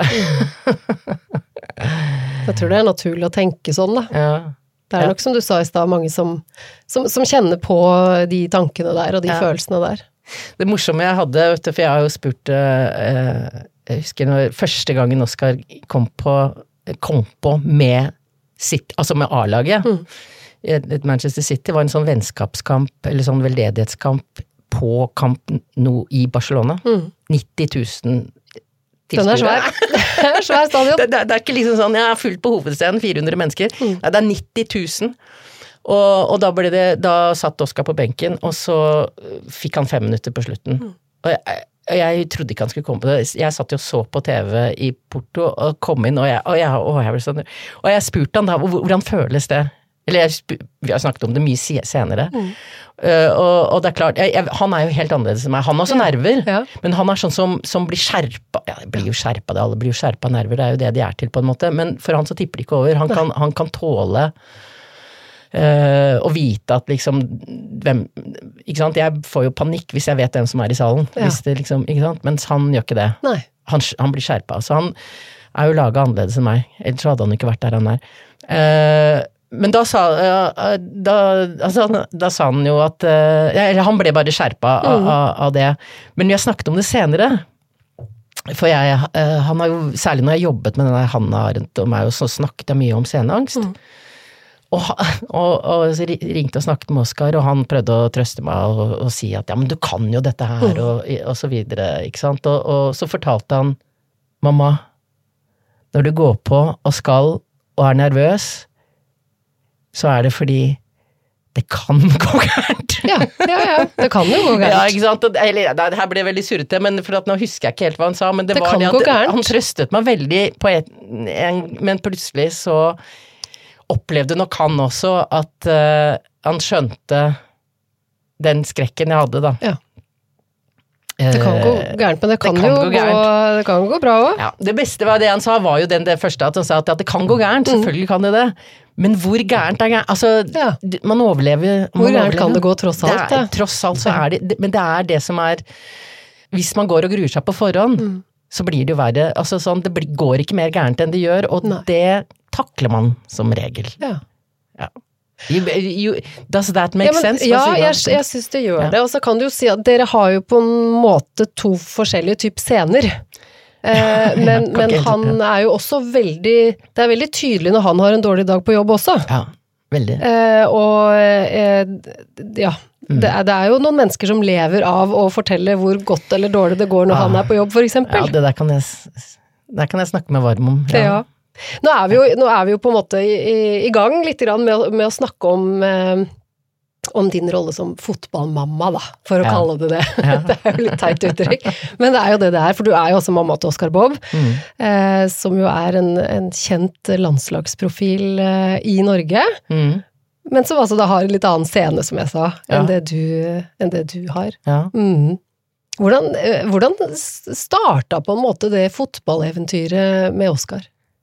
Jeg tror det er naturlig å tenke sånn da. Ja. Det er ja. nok som du sa i sted, mange som, som, som kjenner på de tankene der, og de ja. følelsene der. Det morsomme jeg hadde, vet du, for jeg har jo spurt, uh, jeg husker når første gangen Oscar kom på, kom på med sitt, altså med A-laget, mm. Manchester City var en sånn vennskapskamp, eller sånn veldedighetskamp på Camp Nou i Barcelona. Mm. nitti tusen Den er svær. Det er svær stadion. Det, det, det er ikke liksom sånn, jeg er fullt på hovedscenen, fire hundre mennesker. Mm. Nei, det er nitti tusen. Og, og da ble det, da satt Oscar på benken, og så fikk han fem minutter på slutten. Mm. Og jeg, jeg trodde ikke han skulle komme på det. Jeg satt jo så på T V i Porto, og kom inn, og jeg, og jeg, og jeg, sånn, og jeg spurte han da, hvordan føles det? Eller jeg, vi har snakket om det mye senere. Mm. Uh, og, og det er klart, jeg, jeg, han er jo helt annerledes enn meg. Han har også ja. nerver, ja. men han er sånn som, som blir skjerpa. Ja, det blir jo skjerpa, det alle blir jo skjerpa nerver, det er jo det de er til på en måte. Men for han så tipper det ikke over. Han kan, han kan tåle Uh, og vite at liksom hvem, ikke sant, jeg får jo panikk hvis jeg vet hvem som er i salen, ja. hvis det liksom, ikke sant, mens han gjør ikke det. Nei. Han, han blir skjerpa, så han er jo laget annerledes enn meg, ellers hadde han ikke vært der han er. Uh, men da sa, uh, da, altså, da sa han jo at, uh, eller han ble bare skjerpa av, Mm. av, av det, men vi har snakket om det senere, for jeg, uh, han har jo, særlig når jeg jobbet med denne Hannah Arendt og meg, så snakket jeg mye om sceneangst, Mm. og, og, og så ringte og snakket med Oskar, og han prøvde å trøste meg og, og si at ja, men du kan jo dette her, Mm. og, og så videre, ikke sant, og, og så fortalte han, mamma, når du går på og skal og er nervøs, så er det fordi det kan gå gærent. Ja, ja, ja. Det kan jo gå gærent. Ja, ikke sant? Eller, det her ble veldig surrete, men for at nå husker jeg ikke helt hva han sa, men det, Det var kan det gå at gærent. han trøstet meg veldig på et, en, men plutselig så opplevde nok han også at uh, han skjønte den skrekken jeg hadde da. Ja. Det kan gå gærent, men det kan, det kan jo gå gå, gærent. det kan gå bra også. Ja, det beste var det han sa, var jo den, det første, at han sa at ja, det kan gå gærent, Mm. selvfølgelig kan det det, men hvor gærent er gærent? Altså, Ja. du- man overlever. Hvor man gærent overlever. kan det gå tross alt, Det er, da? tross alt så er det, det- men det er det som er, hvis man går og gruer seg på forhånd, Mm. så blir det jo verre, altså sånn, det blir, går ikke mer gærent enn det gjør, og Nei. det takler man som regel. Ja. Ja. You, you, does that make Ja, men, sense? Hva ja, sier jeg, man? jeg synes det gjør Ja. det. Og så kan du jo si at dere har jo på en måte to forskjellige typer scener. Eh, men, kan men ikke helt- han er jo også veldig, det er veldig tydelig når han har en dårlig dag på jobb også. Ja, veldig. Eh, og eh, ja, Mm. det, er, det er jo noen mennesker som lever av å fortelle hvor godt eller dårlig det går når Ah. han er på jobb, for Ja, eksempel. det der kan jeg, s- der kan jeg snakke meg varm om. Ja. Nå, er vi jo, nå er vi jo på en måte i, i, i gang litt grann med, å- med å snakke om eh, om din rolle som fotballmamma, da, for å Ja. kalle det det. Ja. Det er jo litt teit uttrykk, men det er jo det det er, for du er jo også mamma til Oskar Bob, Mm. eh, som jo er en, en kjent landslagsprofil eh, i Norge, Mm. men som altså da har en litt annen scene, som jeg sa, Ja. enn, det du, enn det du har. Ja. Mm. Hvordan, eh, hvordan starta på en måte det fotballeventyret med Oskar?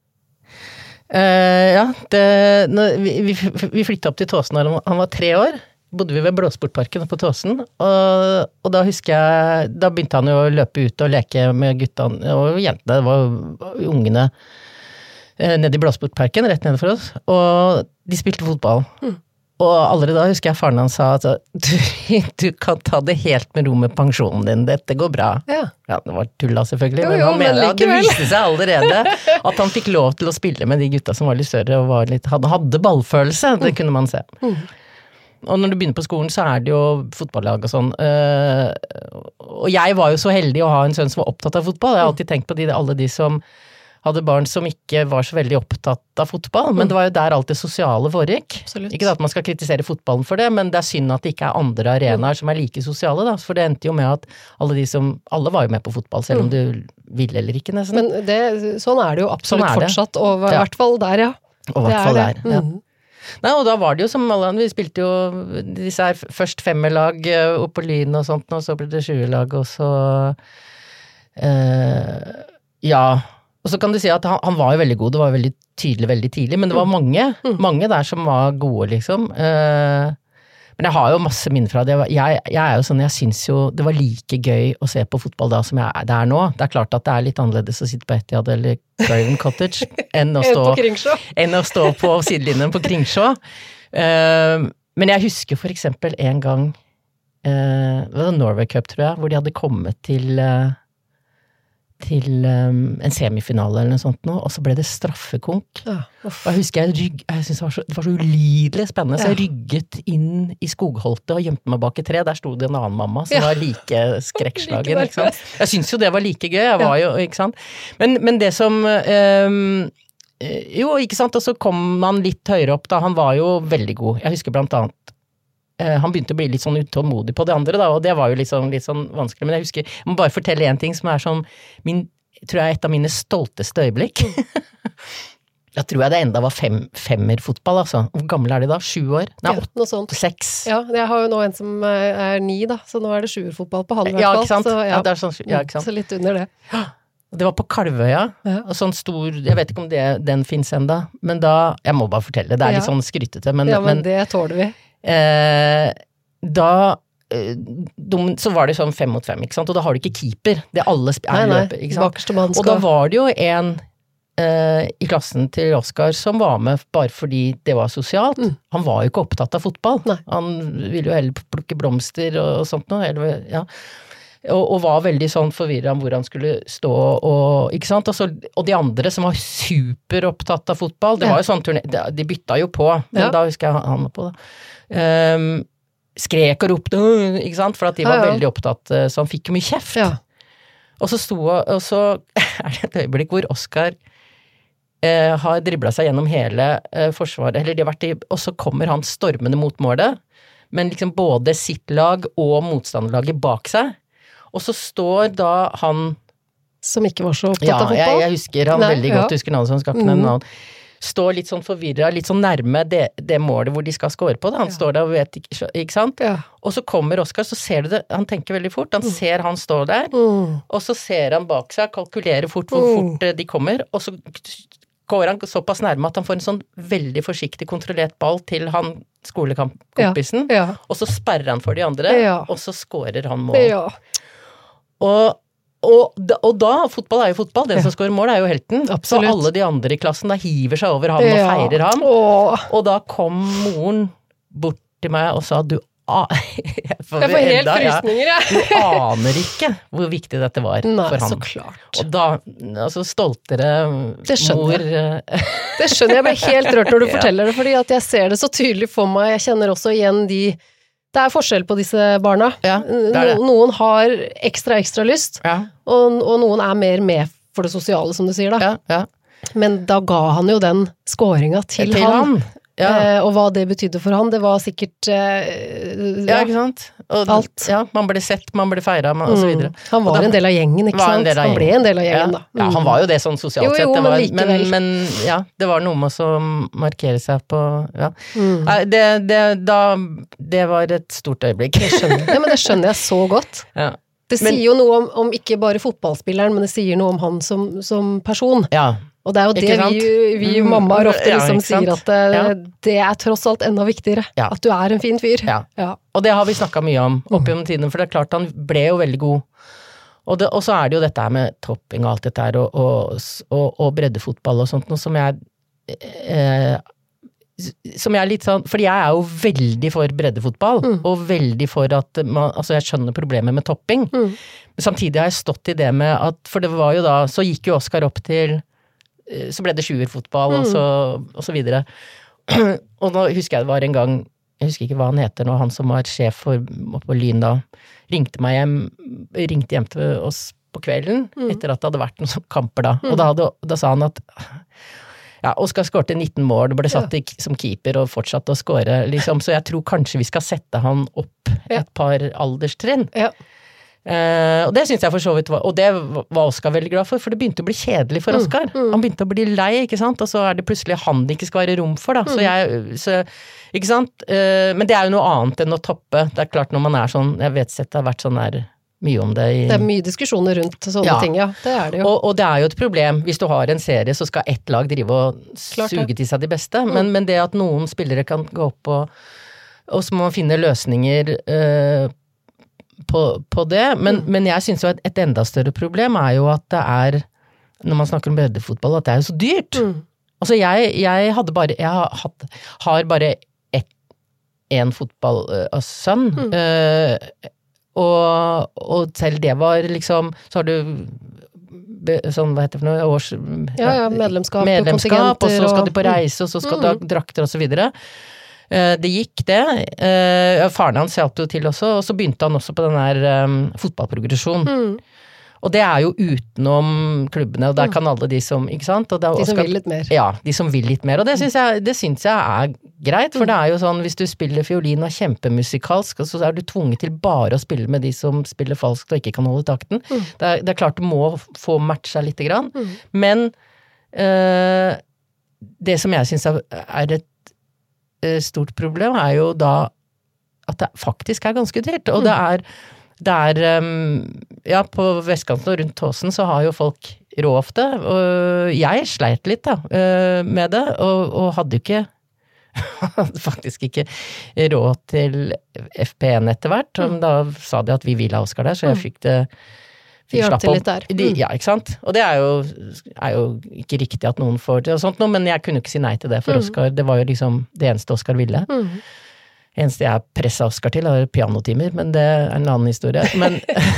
Eh, ja, det, når, vi, vi, vi flyttet opp til Tåsen da han- han var tre år. Bodde vi ved Blåsportparken på Tåsen, og, og da husker jeg, da begynte han jo å løpe ut og leke med guttene og jentene, det var jo ungene eh, nede i Blåsportparken, rett nede for oss, og de spilte fotball. Mm. Og allerede da husker jeg faren han sa at du, du kan ta det helt med ro med pensjonen din, dette går bra. Ja. Ja, det var tulla selvfølgelig, Jo, men jo, han men mener at det likevel. viste seg allerede at han fikk lov til å spille med de gutta som var litt større og var litt, hadde, hadde ballfølelse, det kunne man se. Mm. Og når du begynner på skolen så er det jo fotballag og sånn, øh, og jeg var jo så heldig å ha en sønn som var opptatt av fotball, jeg har alltid tenkt på de, alle de som hadde barn som ikke var så veldig opptatt av fotball, men det var jo der alt det sosiale foregikk. Absolutt. Ikke at man skal kritisere fotballen for det, men det er synd at det ikke er andre arenaer som er like sosiale, da. For det endte jo med at alle de som, alle var jo med på fotball, selv om du ville eller ikke nesten. Men det, sånn er det jo absolutt Sånn er det. fortsatt, og i Ja. hvert fall der, ja. Og i Det hvert er fall det. der. Ja. Mhm. Nei, og da var det jo som alle andre, vi spilte jo disse her først femmerlag eh, opp på Lyn og sånt, og så ble det sjuerlag, og så eh, ja, og så kan du si at han, han var jo veldig god, det var jo veldig tydelig veldig tidlig, men det var mange, mange der som var gode, liksom. Eh, men jeg har jo masse minner fra det. Jeg, jeg er jo sånn, jeg syns jo det var like gøy å se på fotball da som jeg er der nå. Det er klart at det er litt annerledes å sitte på Etihad eller Craven Cottage enn å Helt stå på Kringsjå. enn å stå på sidelinjen på Kringsjå. Uh, men jeg husker for eksempel en gang, uh, det var Norway Cup, tror jeg, hvor de hadde kommet til, uh, til um, en semifinale eller noe sånt nå, og så ble det straffekonk. Ja, uff. Og jeg husker jeg rygg, jeg synes det var så, det var så ulidelig spennende, så jeg Ja. rygget inn i skogholtet og gjemte meg bak et tre. Der sto det en annen mamma som Ja. var like skrekkslagen, Like ikke sant? Jeg synes jo det var like gøy, jeg var jo, ikke sant? Men, men det som, um, jo, ikke sant, og så kom han litt høyere opp da, han var jo veldig god. Jeg husker blant annet, eh, han begynte å bli litt sånn utålmodig på det andre da, og det var jo litt sånn, litt sånn vanskelig, men jeg husker, jeg må bare fortelle en ting som er sånn, min, tror jeg er et av mine stolteste øyeblikk. Da tror jeg det enda var fem, femmerfotball, altså. Hvor gammel er de da? Sju år? Nei, Ja, noe sånt. åtte, seks. Ja, jeg har jo nå en som er er ni, da, så nå er det sjuerfotball på han i hvert Ja, fall. ikke sant? Så, Ja, det er sånn, ja, ikke sant? så litt under det. Det var på Kalvøya, Ja. og sånn stor, jeg vet ikke om det, den finnes enda, men da, jeg må bare fortelle, det er litt Ja. sånn skrytete, men, Ja, men men det tåler vi. eh, da eh, de, så var det sånn fem mot fem, ikke sant? Og da har du ikke keeper, det er alle sp- Nei, er nei, løper, ikke sant? bakerste mann Og da skal var det jo en eh, i klassen til Oskar som var med bare fordi det var sosialt. Mm. Han var jo ikke opptatt av fotball. Nei. Han ville jo heller plukke blomster og, og sånt noe. Eller, ja. og, og var veldig sånn forvirret om hvor han skulle stå og, ikke sant? Og, så, og de andre som var super opptatt av fotball, det ja. var jo sånn turné, de, de bytta jo på, men ja. da husker jeg han var på det. Um, skrek og ropte, ikke sant? For at de var ja, ja. veldig opptatt, så han fikk jo mye kjeft. Ja. Og så sto, og så er det et øyeblikk hvor Oskar eh, har driblet seg gjennom hele eh, forsvaret, eller de har vært i, og så kommer han stormende mot målet, men liksom både sitt lag og motstanderlaget bak seg, og så står da han som ikke var så opptatt ja, av fotball? Ja, jeg, jeg husker han Nei, veldig godt, ja. husker navnet, så han skal ikke nevne navn. Står litt sånn forvirret, litt sånn nærme det, det målet hvor de skal score på det. Han ja. står der og vet ikke, ikke sant? Ja. Og så kommer Oskar, så ser du det, han tenker veldig fort, han mm. ser han står der, mm. og så ser han bak seg, kalkulerer fort hvor mm. fort de kommer, og så går han såpass nærme at han får en sånn veldig forsiktig kontrollert ball til han skolekompisen, ja. Ja. og så sperrer han for de andre, ja. og så scorer han mål. Ja. Og Og da, og da, fotball er jo fotball, den ja. som skårer mål er jo helten. Absolutt. Så alle de andre i klassen da hiver seg over ham ja. og feirer ham. Åh. Og da kom moren bort til meg og sa, du a- jeg får, jeg får helt enda, frysninger, ja. Du aner ikke hvor viktig dette var Nei, for ham. Så klart. Og da, altså stoltere det mor jeg. Det skjønner jeg, jeg blir helt rørt når du ja. forteller det, fordi at jeg ser det så tydelig for meg, jeg kjenner også igjen de det er forskjell på disse barna. Ja, det er det. Noen har ekstra, ekstra lyst, ja. og, og noen er mer med for det sosiale, som du sier da. Ja, ja. Men da ga han jo den scoringen til, til han. han. Ja. Eh, og hva det betydde for han, det var sikkert eh, ja, ikke sant? Og, alt. Ja, man ble sett, man ble feiret, man, og så videre. Mm. Han var da, en del av gjengen, ikke sant? Han ble en del av gjengen, ja. da. Mm. Ja, han var jo det sånn sosialt jo, jo, sett. Det var, men, men, men ja, det var noe med å markere seg på, ja. Mm. Nei, det, det, da, det var et stort øyeblikk. Det skjønner, ja, men det skjønner jeg så godt. Ja. Det men, sier jo noe om, om ikke bare fotballspilleren, men det sier noe om han som, som person. Ja. Og det er jo det vi, vi mammaer ofte liksom ja, sier, at det, ja. det er tross alt enda viktigere. Ja. At du er en fin fyr. Ja. Ja. Og det har vi snakket mye om opp gjennom tiden, for det er klart han ble jo veldig god. Og, det, og så er det jo dette her med topping og alt dette her, og, og, og, og breddefotball og sånt, noe som jeg eh, som jeg er litt sånn, fordi jeg er jo veldig for breddefotball, mm. og veldig for at man, altså jeg skjønner problemet med topping. Mm. Men samtidig har jeg stått i det med at, for det var jo da, så gikk jo Oskar opp til så ble det sjuerfotball, mm. og, så, og så videre. Og nå husker jeg det var en gang, jeg husker ikke hva han heter nå, han som var sjef for, på Lyn da, ringte meg hjem, ringte hjem til oss på kvelden, mm. etter at det hadde vært noen kamper da. Mm. Og da, hadde, da sa han at, ja, Oskar skårte nitten mål, det ble satt ja. som keeper og fortsatte å skåre, liksom, så jeg tror kanskje vi skal sette han opp ja. et par alderstrinn. Ja. Uh, og det synes jeg for så vidt var, og det var Oskar veldig glad for, for det begynte å bli kjedelig for Oskar. Mm, mm. Han begynte å bli lei, ikke sant, og så er det plutselig han det ikke skal være rom for da, mm. så jeg, så, ikke sant, uh, men det er jo noe annet enn å toppe. Det er klart når man er sånn, jeg vet sett det har vært sånn der mye om det i, det er mye diskusjoner rundt sånne ja. ting, ja, det er det jo. Og, og det er jo et problem, hvis du har en serie så skal ett lag drive og klart, suge til seg de beste, mm. men, men det at noen spillere kan gå opp og, og så må man finne løsninger uh, På, på det, men, mm. men jeg synes jo at et enda større problem er jo at det er, når man snakker om breddefotball, at det er jo så dyrt. Mm. Altså jeg, jeg hadde bare, jeg har, hatt, har bare ett, en fotballsønn, mm. øh, og, og selv det var liksom, så har du sånn, hva heter det for noe, års... Ja, ja, medlemskap, medlemskap og så skal og, du på reise, og så skal mm. du ha drakter og så videre. Det gikk det, faren hans hjalp jo til også, og så begynte han også på den der um, fotballprogresjon. Mm. Og det er jo utenom klubbene, og der kan alle de som, ikke sant? Og det er, de som skal, vil litt mer. Ja, de som vil litt mer, og det synes jeg, det synes jeg er greit, for mm. det er jo sånn, hvis du spiller fiolin og er kjempemusikalsk, så er du tvunget til bare å spille med de som spiller falskt og ikke kan holde takten. Mm. Det, er, det er klart du må få matcha litt grann, mm. men uh, det som jeg synes er et stort problem er jo da at det faktisk er ganske dyrt, og det er, det er um, ja, på vestkanten og rundt Tåsen så har jo folk råd ofte, og jeg sleit litt da med det, og, og hadde jo ikke hadde faktisk ikke råd til F P N etter hvert, og da sa de at vi ville ha Oskar der, så jeg fikk det De hjalp slapp til å- litt der. De, Mm. ja, ikke sant? Og det er jo, er jo ikke riktig at noen får det og sånt noe, men jeg kunne ikke si nei til det, for Mm. Oscar, det var jo liksom det eneste Oscar ville. Mm. Eneste jeg presset Oscar til er pianotimer, men det er en annen historie. Men,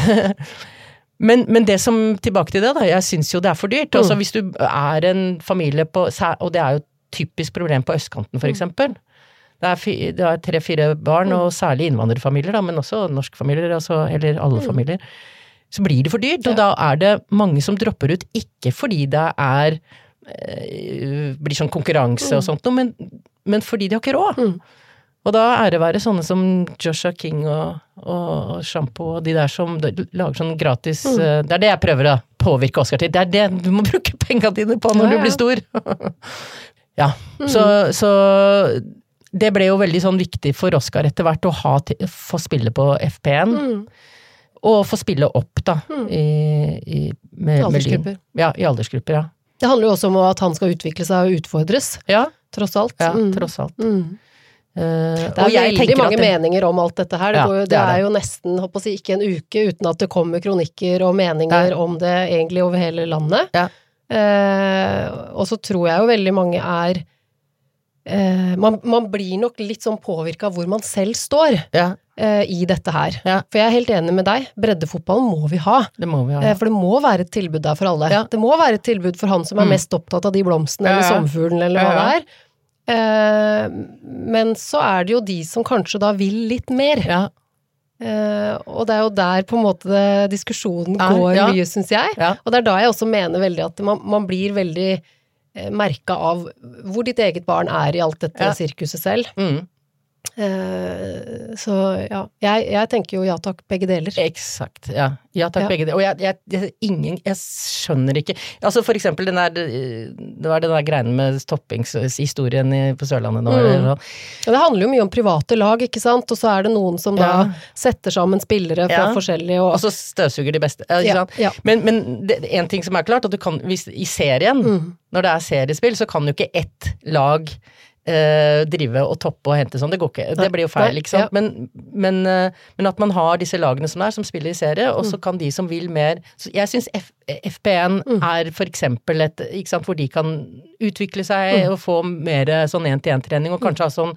men, men det som, tilbake til det da, jeg synes jo det er for dyrt. Mm. Altså hvis du er en familie på, og det er jo et typisk problem på østkanten for eksempel. Det er, fi, det er tre-fire barn, og særlig innvandrerfamilier da, men også norske familier, altså, eller alle Mm. familier. Så blir det for dyrt, og da er det mange som dropper ut, ikke fordi det er, eh, blir sånn konkurranse og sånt noe, men, men fordi de har ikke råd. Mm. Og da er det være sånne som Joshua King og, og Shampoo og de der som lager sånn gratis, Mm. eh, det er det jeg prøver å påvirke Oscar til, det er det du må bruke pengene dine på når Ja, ja. du blir stor. Ja, Mm. så, så det ble jo veldig sånn viktig for Oscar etter hvert å ha til, få spille på F P N, Mm. og få spille opp da, Mm. i, i, med, med Aldersgrupper. Lyn. Ja, i aldersgrupper, ja. Det handler jo også om at han skal utvikle seg og utfordres, Ja, tross alt. ja Mm. tross alt. Mm. Uh, Det er veldig mange meninger om alt dette her. Det, Ja, går jo, det det, er er det. jo nesten, håper å si, ikke en uke uten at det kommer kronikker og meninger Nei. om det egentlig over hele landet. Ja. Eh, og så tror jeg jo veldig mange er eh, man, man blir nok litt sånn påvirket av hvor man selv står Ja, eh, i dette her. Ja. For jeg er helt enig med deg, breddefotballen må vi ha. det må vi ha. Eh, For det må være et tilbud der for alle. Ja. Det må være et tilbud for han som er Mm. mest opptatt av de blomstene Ja, eller ja. sommerfuglen eller Ja, hva ja. det er. Eh, men så er det jo de som kanskje da vil litt mer. Ja, Eh, og det er jo der på en måte det, diskusjonen Ja, går ja. mye, synes jeg. ja. Og det er da jeg også mener veldig at man, man blir veldig eh, merket av hvor ditt eget barn er i alt dette Ja. sirkuset selv. Mm. Eh, så ja, jeg, jeg tenker jo ja takk, begge deler. Eksakt, ja. Ja, takk Ja. begge det. Og jeg, jeg, jeg, ingen, jeg skjønner ikke, altså for eksempel den der, det var den der greiene med stoppingshistorien i- på Sørlandet nå, Mm. eller noe. Ja, det handler jo mye om private lag, ikke sant? Og så er det noen som da Ja. setter sammen spillere fra Ja. forskjellige og Og så støvsuger de beste, ja, ikke ja, sant? ja. Men, men det, en ting som er klart, at du kan, hvis, i serien, Mm. når det er seriespill, så kan jo ikke ett lag eh, drive og toppe og hente sånn, det går ikke, Nei, det blir jo feil, nei, ikke sant? ja. Men, men, eh, men at man har disse lagene som er, som spiller i serie, og Mm. så kan de som vil mer, så jeg synes F, F P N Mm. er for eksempel et, ikke sant, hvor de kan utvikle seg Mm. og få mer sånn en-til-en-trening, og kanskje ha sånn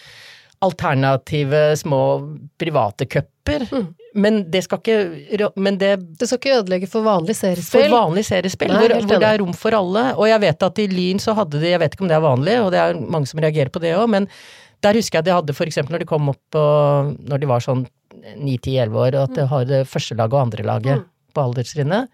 alternative små private cuper, Mm. men det skal ikke, men det Det skal ikke ødelegge for vanlig for seriespill. vanlig seriespill, Nei, hvor, helt hvor det enig. er rom for alle. Og jeg vet at i Lyn så hadde de, jeg vet ikke om det er vanlig, og det er mange som reagerer på det også, men der husker jeg at de hadde for eksempel når de kom opp på, når de var sånn ni ti elleve år, og at det har det første laget og andre laget Mm. på alderstrinnet.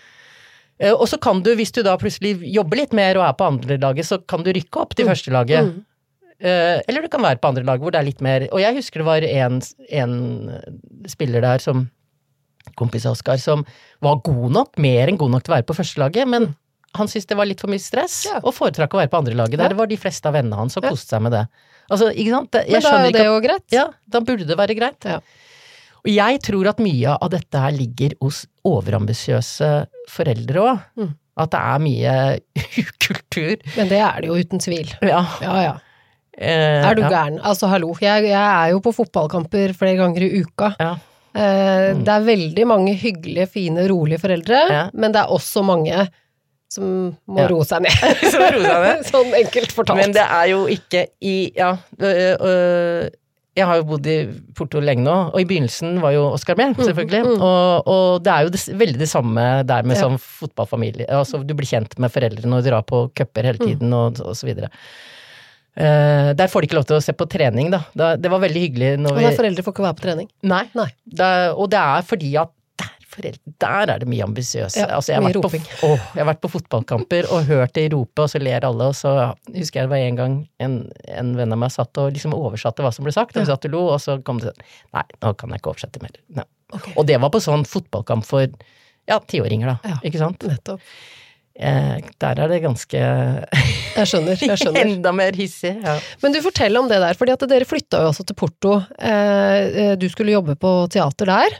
Eh, Og så kan du, hvis du da plutselig jobber litt mer og er på andre laget, så kan du rykke opp til Mm. første laget. Mm. Eh, eller du kan være på andre lag hvor det er litt mer, og jeg husker det var en, en spiller der som kompis Oskar, som var god nok, mer enn god nok til å være på førstelaget, men han syntes det var litt for mye stress, Ja. og foretrakk å være på andre laget. Ja. Der var de fleste av vennene hans som Ja. koste seg med det. Altså, ikke sant? Det- Men Jeg da skjønner er jo det ikke jo greit. at, ja, da burde det være greit. Ja. Og jeg tror at mye av dette her ligger hos overambisiøse foreldre også. Mm. At det er mye ukultur. Men det er det jo uten tvil. Ja. Ja, ja. Eh, Er du ja. gæren? Altså, hallo. Jeg, jeg er jo på fotballkamper flere ganger i uka. Ja. Eh, Mm. Det er veldig mange hyggelige, fine, rolige foreldre, Ja. men det er også mange som må Ja. roe seg ned. Som må roe seg ned. Sånn enkelt fortalt. Men det er jo ikke i, ja, øh, øh, jeg har jo bodd i Porto lenge nå, og i begynnelsen var jo Oskar med, selvfølgelig, mm. Og, og det er jo det, veldig det samme der med Ja. sånn fotballfamilie, altså du blir kjent med foreldrene og drar på cuper hele tiden og, og så videre. Uh, der får de ikke lov til å se på trening da, da det var veldig hyggelig når Og vi... nei, foreldre får ikke være på trening. Nei, Nei. Det, og det er fordi at der, foreldre, der er det mye ambisiøse. Ja, altså, jeg, har mye vært roping. på, åh, jeg har vært på fotballkamper og hørt det rope, og så ler alle, og så husker jeg det var en gang en, en venn av meg satt og liksom oversatte hva som ble sagt, og vi Ja. satt og lo, og så kom det sånn, nei, nå kan jeg ikke oversette mer. Nei. Ok. Og det var på sånn fotballkamp for, ja, tiåringer da, Ja. ikke sant? Nettopp. Eh, der er det ganske Jeg skjønner, jeg skjønner. enda mer hissig, ja. Men du forteller om det der, fordi at dere flytta jo også til Porto. Eh, du skulle jobbe på teater der.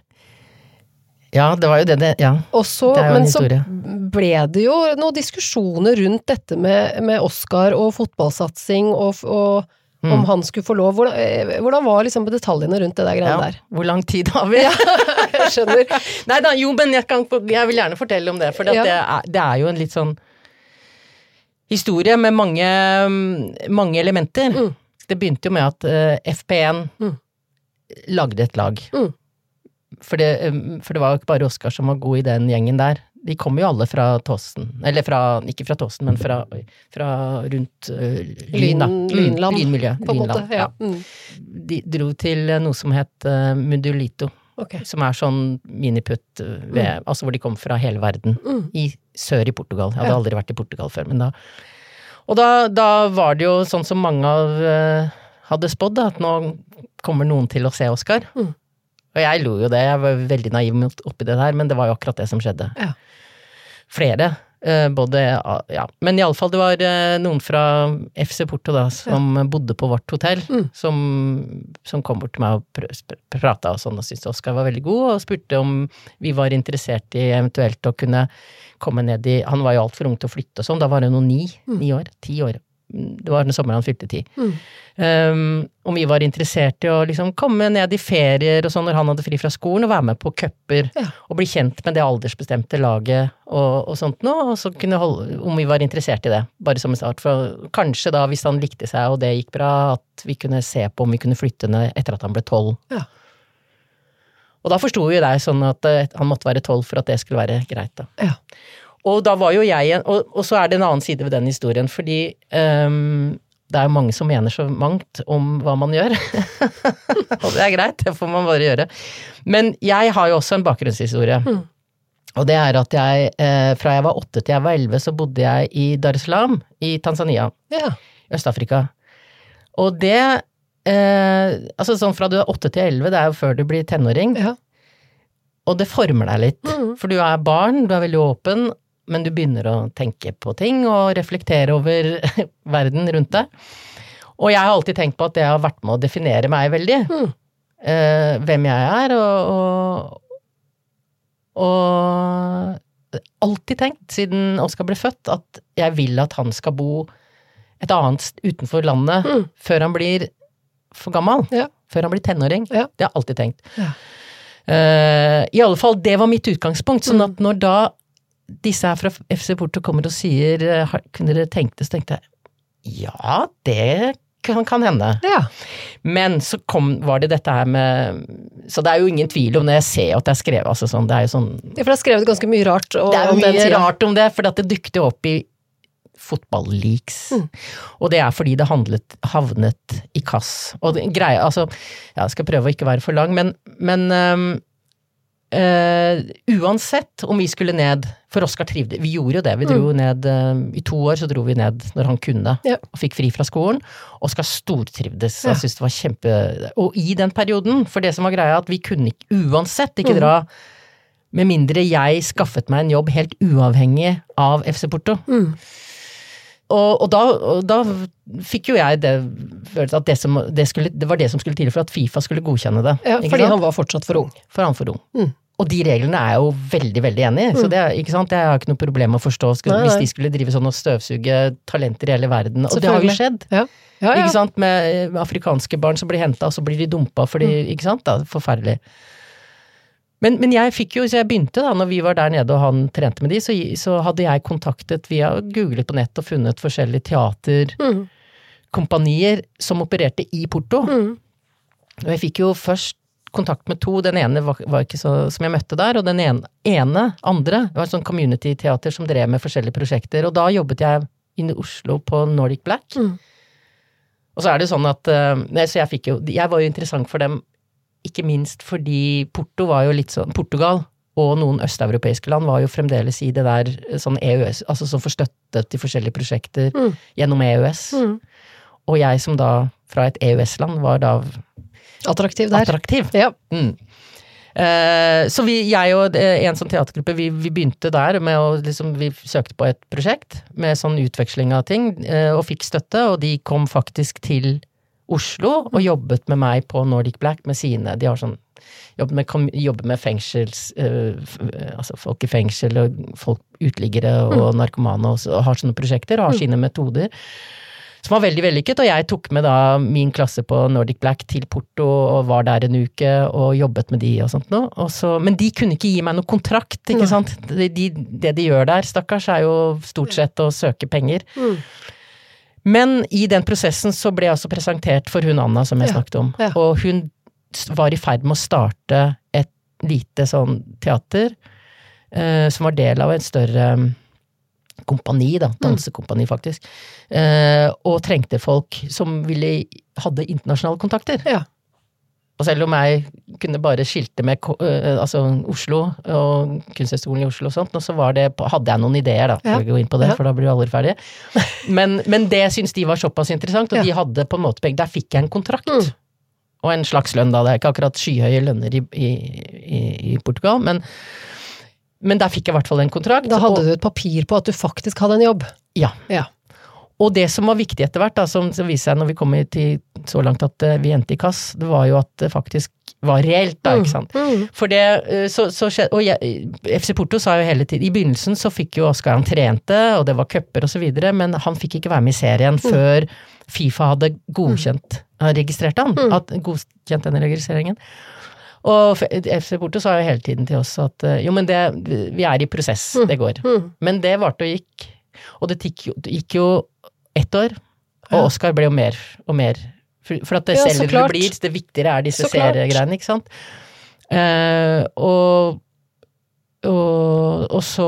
Ja, det var jo det det, ja. Og så, Det er jo en men så historie. ble det jo noen diskusjoner rundt dette med, med Oscar og fotballsatsing og, og, mm. om han skulle få lov. Hvordan, hvordan var liksom detaljene rundt det der greiene ja, der? Hvor lang tid har vi? Ja, jeg skjønner. Nei da, jo, men jeg, kan, jeg vil gjerne fortelle om det, for ja. det, er, det er jo en litt sånn historie med mange, mange elementer. Mm. Det begynte jo med at uh, F P N mm. lagde et lag. Mm. For, det, for det var jo ikke bare Oskar som var god i den gjengen der. De kom jo alle fra Tåsen, eller fra, ikke fra Tåsen, men fra, fra rundt uh, Lyn, da. Mm, Lynland, Lynmiljø, på en måte, ja. ja. Mm. De dro til noe som het uh, Mundulito, okay. som er sånn miniputt, ved, mm. altså hvor de kom fra hele verden, mm. i sør i Portugal. Jeg hadde ja. aldri vært i Portugal før, men da... Og da, da var det jo sånn som mange av uh, hadde spådd, at nå kommer noen til å se Oskar. Mm. Og jeg lo jo det, jeg var veldig naiv oppi det der, men det var jo akkurat det som skjedde. Ja. Flere, uh, både, ja, men i alle fall det var uh, noen fra F C Porto da, som ja. bodde på vårt hotell, mm. som, som kom bort til meg og pr pr pratet og sånn, og syntes Oskar var veldig god, og spurte om vi var interessert i eventuelt å kunne komme ned i, han var jo alt for ung til å flytte og sånn, da var det noen ni, mm. ni år, ti år. Det var den sommeren han fylte ti. Mm. Um, om vi var interessert i å liksom komme ned i ferier og sånn når han hadde fri fra skolen og være med på køpper ja. og bli kjent med det aldersbestemte laget og, og sånt nå, og så kunne holde, om vi var interessert i det, bare som en start, for kanskje da hvis han likte seg og det gikk bra, at vi kunne se på om vi kunne flytte ned etter at han ble tolv. Ja. Og da forstod jo jeg sånn at uh, han måtte være tolv for at det skulle være greit da. Ja. Og da var jo jeg, og, og så er det en annen side ved den historien, fordi um, det er jo mange som mener så mangt om hva man gjør. Og det er greit, det får man bare gjøre. Men jeg har jo også en bakgrunnshistorie. Mm. Og det er at jeg, eh, fra jeg var åtte til jeg var elleve, så bodde jeg i Dar es Salaam i Tanzania, ja. i Øst-Afrika. Og det, eh, altså sånn fra du er åtte til elleve, det er jo før du blir tenåring. Ja. Og det former deg litt, mm. for du er barn, du er veldig åpen, men du begynner å tenke på ting og reflektere over verden rundt deg. Og jeg har alltid tenkt på at det har vært med å definere meg veldig. Mm. Eh, hvem jeg er, og, og, og alltid tenkt, siden Oskar ble født, at jeg vil at han skal bo et annet utenfor landet mm. før han blir for gammel, ja. før han blir tenåring. Ja. Det har jeg alltid tenkt. Ja. Uh, I alle fall, det var mitt utgangspunkt, sånn at når da disse her fra F C Porto kommer og sier, kunne dere tenkt det, så tenkte jeg, ja, det kan, kan hende. Ja. Men så kom, var det dette her med, så det er jo ingen tvil om det, jeg ser at det er skrevet, altså sånn, det er jo sånn. Ja, for det er skrevet ganske mye rart. Og, det er jo mye rart om det, for det dukte opp i fotball-leaks. Mm. Og det er fordi det handlet, havnet i kass. Og det, greie, altså, jeg skal prøve å ikke være for lang, men, men um, uh, uansett om vi skulle ned, for Oskar trivde, vi gjorde jo det, vi dro mm. ned, uh, i to år så dro vi ned når han kunne, ja. og fikk fri fra skolen. Oskar stortrivdes, ja. jeg synes det var kjempe, og i den perioden, for det som var greia, at vi kunne ikke, uansett ikke mm. dra, med mindre jeg skaffet meg en jobb helt uavhengig av F C Porto. Mm. Og, og, da, og da fikk jo jeg det, at det, som, det, skulle, det var det som skulle til for at FIFA skulle godkjenne det. Ja, fordi han var fortsatt for ung. For han for ung. Mm. Og de reglene er jeg jo veldig, veldig enig i, mm. så det, ikke sant? Jeg har ikke noe problem med å forstå skulle, nei, nei. hvis de skulle drive sånn og støvsuge talenter i hele verden. Og det har jo skjedd. Ja. Ja, ja. Ikke sant? Med afrikanske barn som blir hentet, og så blir de dumpet, fordi, mm. ikke sant? Da, forferdelig. Men, men jeg fikk jo, så jeg begynte da, når vi var der nede og han trente med de, så, så hadde jeg kontaktet via googlet på nett og funnet forskjellige teaterkompanier mm. som opererte i Porto. Mm. Og jeg fikk jo først kontakt med to, den ene var, var ikke så, som jeg møtte der, og den ene, ene andre, det var en sånn community-teater som drev med forskjellige prosjekter, og da jobbet jeg inne i Oslo på Nordic Black. Mm. Og så er det sånn at, nei, så jeg fikk jo, jeg var jo interessant for dem, ikke minst fordi Porto var jo litt sånn, Portugal og noen østeuropeiske land var jo fremdeles i det der sånn E U S, altså som får støttet til forskjellige prosjekter mm. gjennom E U S. Mm. Og jeg som da fra et E U S-land var da attraktiv der. Attraktiv. Ja. Mm. Uh, så vi, jeg og en sånn teatergruppe, vi, vi begynte der med å liksom, vi søkte på et prosjekt med sånn utveksling av ting, uh, og fikk støtte, og de kom faktisk til Oslo og jobbet med meg på Nordic Black med sine, de har sånn, jobbet med, jobber med fengsels, uh, altså folk i fengsel og folk utliggere og mm. narkomane og, og har sånne prosjekter og har mm. sine metoder. som var veldig vellykket, og jeg tok med da min klasse på Nordic Black til Porto, og var der en uke, og jobbet med de og sånt nå. Og så, men de kunne ikke gi meg noe kontrakt, ikke sant? De, de, det de gjør der, stakkars, er jo stort sett å søke penger. Mm. Men i den prosessen så ble jeg også presentert for hun Anna som jeg ja. snakket om, ja. og hun var i ferd med å starte et lite sånn teater, eh, som var del av en større kompani da, dansekompani faktisk, eh, og trengte folk som ville, hadde internasjonale kontakter. Ja. Og selv om jeg kunne bare skilte med uh, altså Oslo og Kunsthøgskolen i Oslo og sånt, og så var det, hadde jeg noen ideer da, for ja. å gå inn på det, ja. for da blir jo aldri ferdig. Men, men det synes de var såpass interessant, og ja. de hadde på en måte penger, der fikk jeg en kontrakt. Mm. Og en slags lønn da, det er ikke akkurat skyhøye lønner i, i, i, i Portugal, men, men der fikk jeg i hvert fall en kontrakt. Da hadde og, du et papir på at du faktisk hadde en jobb. Ja. ja. Og det som var viktig etter hvert, da, som, som viser seg når vi kom til så langt at uh, vi endte i kass, det var jo at det faktisk var reelt da, ikke sant? Mm. Mm. For det, uh, så, så skjedde, og jeg, F C Porto sa jo hele tiden, i begynnelsen så fikk jo Oscar han trente, og det var køpper og så videre, men han fikk ikke være med i serien mm. før FIFA hadde godkjent, mm. registrert han, mm. at godkjent denne registreringen. Og F C Porto sa jo hele tiden til oss at, uh, jo men det, vi er i prosess, mm. det går. Mm. Men det varte og gikk, og det gikk jo, det gikk jo ett år, og ja. Oscar ble jo mer og mer, for, for at det ja, selv det blir, det viktigere er disse seriegreiene, ikke sant? Uh, og, og, og så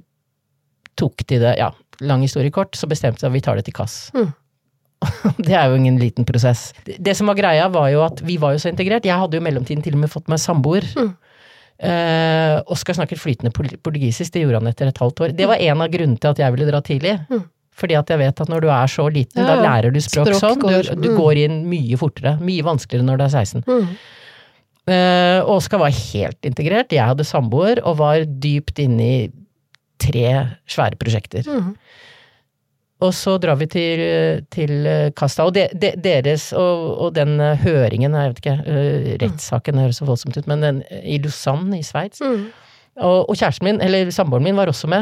tok de det, ja, lang historie kort, så bestemte de at vi tar det til kass. Mm. Det er jo ingen liten prosess. Det, det som var greia var jo at vi var jo så integrert, jeg hadde jo i mellomtiden til og med fått meg samboer. Mm. Uh, Oscar snakket flytende portugisisk, det gjorde han etter et halvt år. Det var en av grunnene til at jeg ville dra tidlig. Mm. Fordi at jeg vet at når du er så liten, ja, da lærer du språk, språk sånn. Du, du mm. går inn mye fortere, mye vanskeligere når du er seksten. Mm. Uh, Oscar var helt integrert, jeg hadde samboer, og var dypt inne i tre svære prosjekter. Mm. Og så drar vi til, til Kasta, og de, de, deres, og, og den høringen, jeg vet ikke, uh, rettssaken høres så voldsomt ut, men den i Lausanne i Sveits, mm. og, og kjæresten min, eller samboeren min var også med.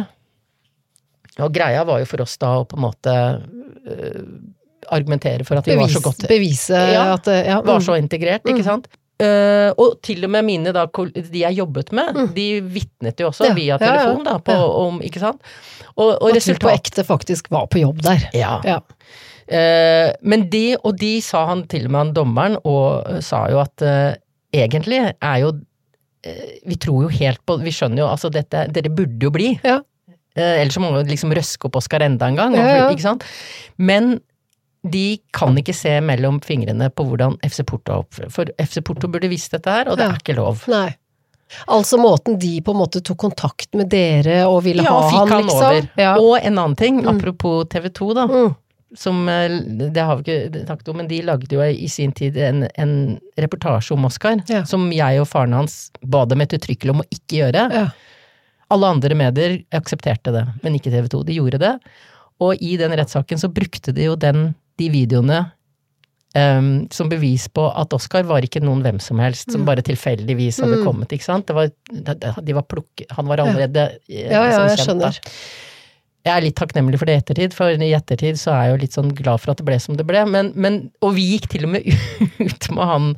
Og greia var jo for oss da å på en måte uh, argumentere for at vi Bevis, var så godt. Bevise ja, at ja, var så integrert, mm. ikke sant? Uh, og til og med mine da, de jeg jobbet med, mm. de vittnet jo også ja, via telefon ja, ja, da, på, ja. om, ikke sant? Og, og at resultat... du på ekte faktisk var på jobb der. Ja. ja. Uh, men de, og de sa han til og med han dommeren, og uh, sa jo at uh, egentlig er jo, uh, vi tror jo helt på, vi skjønner jo, altså dette, dere burde jo bli. Ja. Eh, ellers så må man liksom røske opp Oscar enda en gang, ja, ja. ikke sant? Men de kan ikke se mellom fingrene på hvordan F C Porto har oppført. For F C Porto burde visst dette her, og det ja. er ikke lov. Nei. Altså måten de på en måte tok kontakt med dere og ville ja, ha han, han liksom. Over. Ja. Og en annen ting, mm. apropos T V to da, mm. som, det har vi ikke takket om, men de lagde jo i sin tid en, en reportasje om Oscar, ja. som jeg og faren hans ba dem ettertrykkelig om å ikke gjøre. Ja. Alle andre medier aksepterte det, men ikke T V to. De gjorde det, og i den rettssaken så brukte de jo den, de videoene um, som bevis på at Oscar var ikke noen hvem som helst, som bare tilfeldigvis hadde kommet, ikke sant? Det var, de var plukket, han var allerede ja, ja, ja jeg skjønner. Jeg er litt takknemlig for det i ettertid, for i ettertid så er jeg jo litt sånn glad for at det ble som det ble, men, men og vi gikk til og med ut med han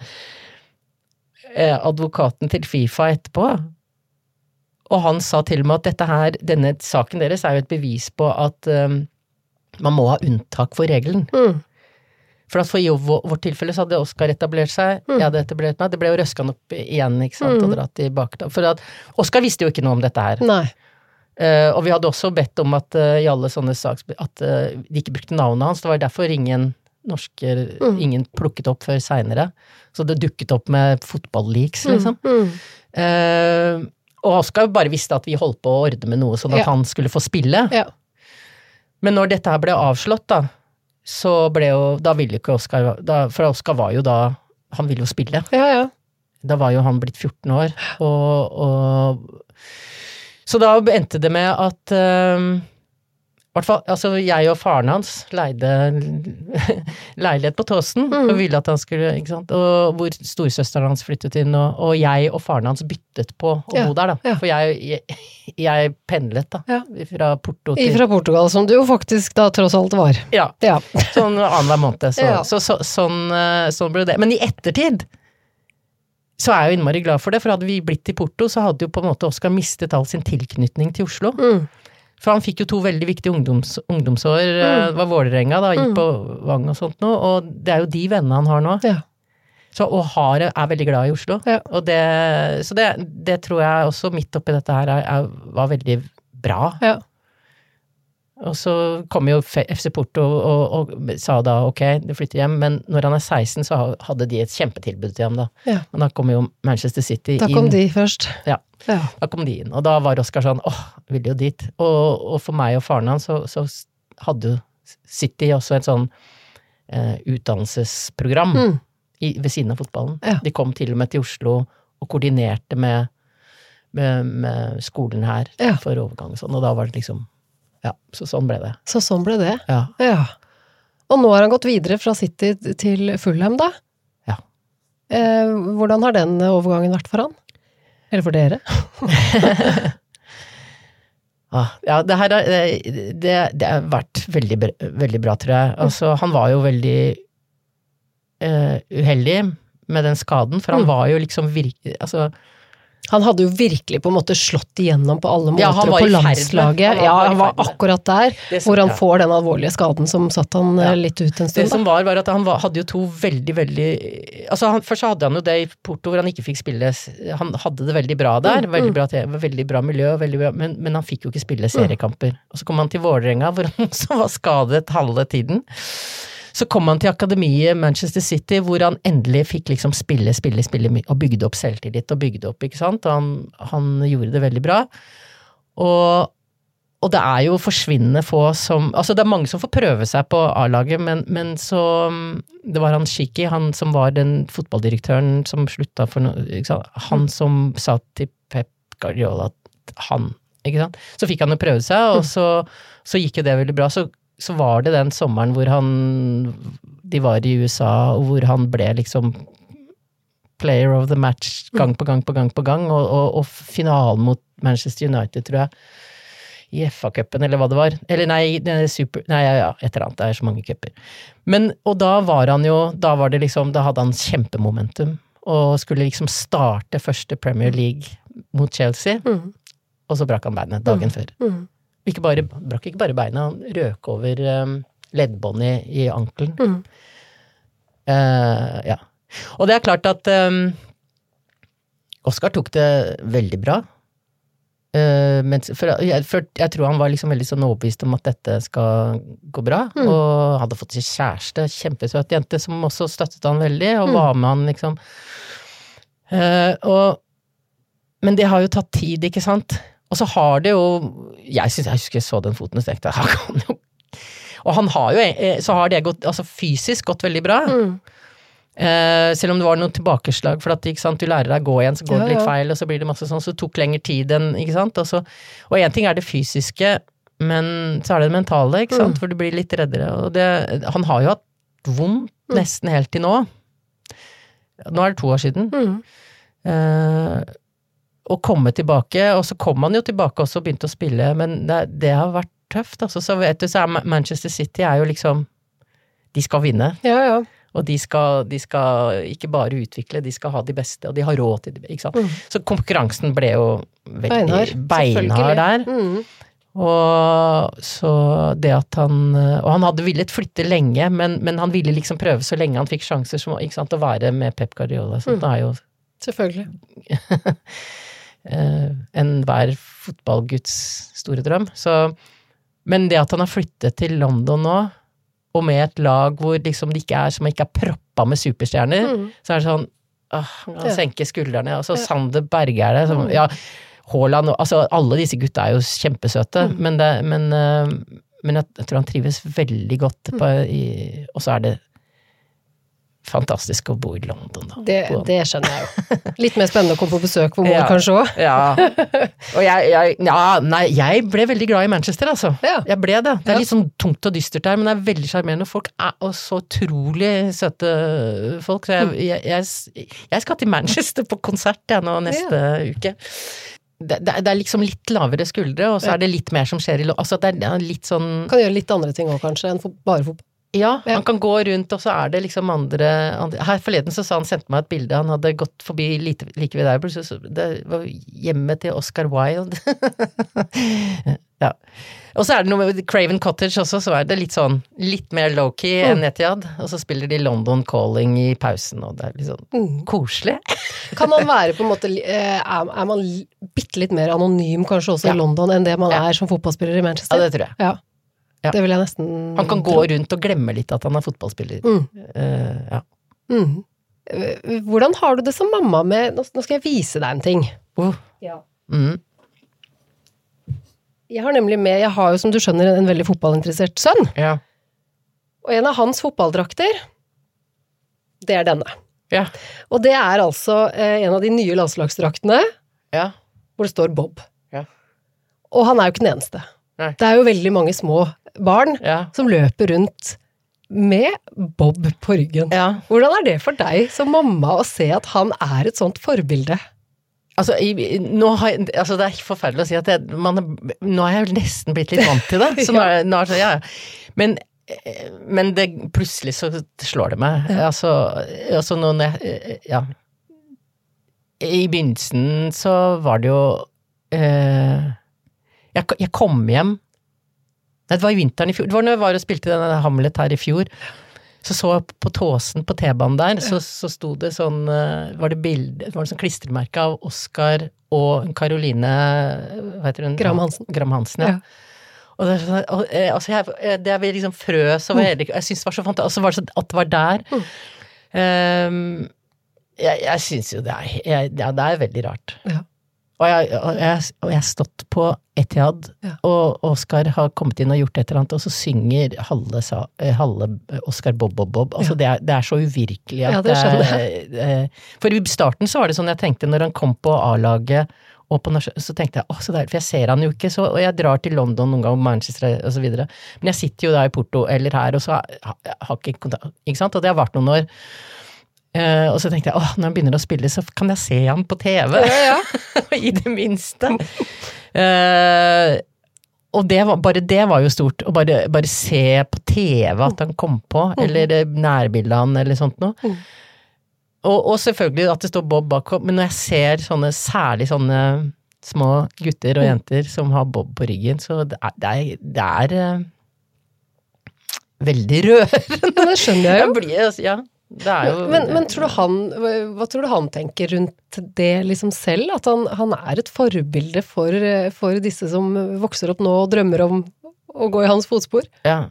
eh, advokaten til FIFA etterpå, og han sa til meg at dette her, denne saken deres er jo et bevis på at um, man må ha unntak for regelen. Mm. For at for i vårt tilfelle så hadde Oscar etablert seg, mm. jeg hadde etablert meg, det ble jo røsket opp igjen, ikke sant, mm. og dratt tilbake. For at Oscar visste jo ikke noe om dette her. Nei. Uh, og vi hadde også bedt om at uh, i alle sånne saker, at uh, de ikke brukte navnet hans, det var derfor ingen norske, mm. ingen plukket opp før senere. Så det dukket opp med fotball-leaks, liksom. Mm. Mm. Uh, Og Oscar bare visste at vi holdt på å ordne med noe, sånn at ja. han skulle få spille. Ja. Men når dette her ble avslått da, så ble jo, da ville ikke Oscar, da, for Oscar var jo da, han ville jo spille. Ja, ja. Da var jo han blitt fjorten år, og, og så da endte det med at, um, hvert fall, altså jeg og faren hans leide leilighet på Tåsen, mm. og ville at han skulle, ikke sant, og hvor storesøsteren hans flyttet inn, og, og jeg og faren hans byttet på å ja, bo der da, ja. For jeg, jeg, jeg pendlet da, ja. Fra Porto til... Fra Portugal, som du jo faktisk da tross alt var. Ja, ja. Sånn annenhver måned, så, ja. så, så, sånn, sånn ble det. Men i ettertid, så er jeg jo innmari glad for det, for hadde vi blitt i Porto, så hadde jo på en måte Oscar mistet all sin tilknytning til Oslo. Mm. For han fikk jo to veldig viktige ungdoms, ungdomsår, mm. det var Vålerenga da, gikk mm. på Vang og sånt nå, og det er jo de vennene han har nå. Ja. Så, og har, er veldig glad i Oslo. Ja. Og det, så det, det tror jeg også midt oppi dette her er, er, var veldig bra. Ja. Og så kom jo F C Porto og, og, og sa da, ok, du flytter hjem, men når han er seksten så hadde de et kjempetilbud til ham da. Ja. Og da kom jo Manchester City inn. Da kom inn. De først. Ja, ja, da kom de inn. Og da var Oscar sånn, åh, ville jo dit. Og, og for meg og faren hans så, så hadde jo City også et sånn eh, utdannelsesprogram mm. i, ved siden av fotballen. Ja. De kom til og med til Oslo og koordinerte med, med, med skolen her ja. For overgang og sånn, og da var det liksom ja, så sånn ble det. Så sånn ble det? Ja. Ja. Og nå har han gått videre fra City til Fulham da? Ja. Eh, hvordan har den overgangen vært for han? Eller for dere? ah, ja, det her er, det, det har vært veldig, veldig bra, tror jeg. Altså, han var jo veldig uh, uheldig med den skaden, for han mm. var jo liksom virkelig, altså han hadde jo virkelig på en måte slått igjennom på alle måter, ja, og på landslaget. Han ja, han var akkurat der, som, hvor han ja. Får den alvorlige skaden som satt han ja. Litt ut en stund. Det som var, var at han var, hadde jo to veldig, veldig... Altså, han, først så hadde han jo det i Porto, hvor han ikke fikk spille... Han hadde det veldig bra der, mm, veldig, bra, veldig bra miljø, veldig bra, men, men han fikk jo ikke spille seriekamper. Og så kom han til Vålerenga, hvor han også var skadet halve tiden. Så kom han til akademiet Manchester City, hvor han endelig fikk liksom spille, spille, spille, og bygde opp selvtillit, og bygde opp, ikke sant? Og han, han gjorde det veldig bra. Og, og det er jo forsvinnende få som, altså det er mange som får prøve seg på A-laget, men, men så, det var han Shiki, han som var den fotballdirektøren som slutta for noe, ikke sant? Han som sa til Pep Guardiola at han, ikke sant? Så fikk han jo prøve seg, og så, så gikk jo det veldig bra, så så var det den sommeren hvor han, de var i U S A, og hvor han ble liksom player of the match gang på gang på gang på gang, og, og, og finalen mot Manchester United, tror jeg, i F A-cupen, eller hva det var. Eller nei, super, nei, ja, ja, et eller annet, det er så mange cuper. Men, og da var han jo, da var det liksom, da hadde han kjempemomentum, og skulle liksom starte første Premier League mot Chelsea, mm. og så brakk han beinet dagen mm. før. Mm. Ikke bare, brakk ikke bare beina, han røk over um, leddbåndet i, i ankelen. Mm. Uh, ja. Og det er klart at um, Oscar tok det veldig bra. Uh, men for, jeg, for jeg tror han var liksom veldig sånn overbevist om at dette skal gå bra, mm. og hadde fått sin kjæreste, kjempesøt jente, som også støttet han veldig, og mm. var med han liksom. Uh, og, men det har jo tatt tid, ikke sant? Og så har det jo, jeg synes, jeg husker jeg så den foten og stekte, han kan jo, og han har jo, så har det gått, altså fysisk gått veldig bra, mm. eh, selv om det var noen tilbakeslag, for at, ikke sant, du lærer deg å gå igjen, så går ja, det litt feil, og så blir det masse sånn, så det tok lengre tid enn, ikke sant, og så, og en ting er det fysiske, men så er det det mentale, ikke sant, mm. for du blir litt reddere, og det, han har jo hatt vondt nesten helt til nå, nå er det to år siden, mm. eh, å komme tilbake, og så kom han jo tilbake også og begynte å spille, men det, det har vært tøft, altså, så vet du, så er Manchester City er jo liksom, de skal vinne, ja, ja. Og de skal, de skal ikke bare utvikle, de skal ha de beste, og de har råd til det, ikke sant? Mm. Så konkurransen ble jo veldig beinhard, beinhard der, mm. og så det at han, og han hadde villet flytte lenge, men, men han ville liksom prøve så lenge han fikk sjanser, som, ikke sant, å være med Pep Guardiola, sånn, mm. det er jo selvfølgelig Uh, en hver fotballguds store drøm. Så, men det at han har flyttet til London nå, og med et lag hvor liksom det ikke er, som ikke er proppa med superstjerner, mm. så er det sånn, åh, han ja. Senker skuldrene, og så ja. Sander Berge er det, som, mm. ja, Haaland, altså alle disse gutta er jo kjempesøte, mm. men, det, men, uh, men jeg, jeg tror han trives veldig godt på, i, og så er det fantastisk å bo i London da. Det, det skjønner jeg jo. Litt mer spennende å komme på besøk for mor ja, kanskje også. Ja, og jeg, jeg, ja, nei, jeg ble veldig glad i Manchester, altså. Ja. Jeg ble det. Det er Ja. litt sånn tungt og dystert der, men det er veldig charmerende. Folk er og så utrolig søte folk, så jeg, jeg, jeg, jeg skal til Manchester på konsert jeg nå neste ja. uke. Det, det, det er liksom litt lavere skuldre, og så er det litt mer som skjer i lo- altså det er litt sånn... Kan gjøre litt andre ting også kanskje, enn for, bare fotball. Ja, Ja. han kan gå rundt, og så er det liksom andre, andre her forleden så sa han, sendte meg et bilde, han hadde gått forbi like, like ved der, så, så det var hjemmet til Oscar Wilde. Ja. Og så er det noe med Craven Cottage også, så er det litt sånn, litt mer low-key enn Etihad, og så spiller de London Calling i pausen, og det er litt sånn Mm. koselig. Kan man være på en måte, eh, er, er man bitte litt mer anonym kanskje også Ja. i London enn det man Ja. er som fotballspiller i Ja, Manchester? det tror jeg. Ja. Ja. Det vil jeg nesten... Han kan gå rundt og glemme litt at han er fotballspiller. Mm. Uh, ja. Mm. Eh, Hvordan har du det som mamma med... Nå nå skal jeg vise deg en ting. Oh. Ja. Mm. Jeg har nemlig med, jeg har jo som du skjønner en veldig fotballinteressert sønn, Ja. og en av hans fotballdrakter, det er denne. Ja. Og det er altså eh, en av de nye landslagsdraktene, Ja. hvor det står Bob. Ja. Og han er jo ikke den eneste. Nei. Det er jo veldig mange små barn Ja. som løper rundt med Bob på ryggen. Ja. Hvordan er det for deg som mamma å se at han er et sånt forbilde? Altså, i, nå har jeg, altså, det er forferdelig å si at jeg, man, er- nå har jeg nesten blitt litt vant til det. Så nå er, nå er det, ja. Men, eh, men det, plutselig så slår det meg. Ja. Altså, altså nå når jeg, ja. I begynnelsen så var det jo, eh, jeg, jeg kom hjem, nei, det var i vinteren i fjor, det var når jeg var og spilte denne Hamlet her i fjor, så så jeg på tåsen på T-banen der, så, så sto det sånn, eh, var det bilde, var det sånn klistremerke av Oscar og Caroline, hva heter hun? Gram Hansen. Gram Hansen, ja. Ja. Og det er sånn, og, eh, altså jeg, eh, det er liksom frøs over hele, jeg synes det var så fantastisk, og så var det sånn at det var der. Mm. Um, jeg, jeg synes jo det er, jeg, ja, det er veldig rart. Ja. Og jeg, og jeg, og jeg har stått på Etihad, Ja. og Oscar har kommet inn og gjort et eller annet, og så synger Halle, sa, eh, Halle Oscar Bob Bob Bob. Altså Ja. det, er, det er så uvirkelig at Ja, det skjønner jeg. Eh, for i starten så var det sånn jeg tenkte når han kom på A-laget, og på nasjon- så tenkte jeg, åh, så deilig, for jeg ser han jo ikke, så, og jeg drar til London noen gang, Manchester og så videre. Men jeg sitter jo da i Porto eller her, og så har jeg har ikke kontakt, ikke sant? Og det har vært noen år. Uh, og så tenkte jeg, åh, når han begynner å spille, så kan jeg se han på T V. Ja, I det minste. uh, og det var, bare det var jo stort. Å bare, bare se på T V at han kom på, Mm. eller uh, nærbildet han, eller sånt noe. Mm. Og, og selvfølgelig at det står Bob bakom, men når jeg ser sånne, særlig sånne små gutter og jenter som har Bob på ryggen, så det er, det er, det er uh, veldig rørende. Ja, det skjønner jeg jo. Jeg blir, altså, ja. Det er jo, Men, men tror du han, hva tror du han tenker rundt det liksom selv? At han, han er et forbilde for, for disse som vokser opp nå og drømmer om å gå i hans fotspor? ja.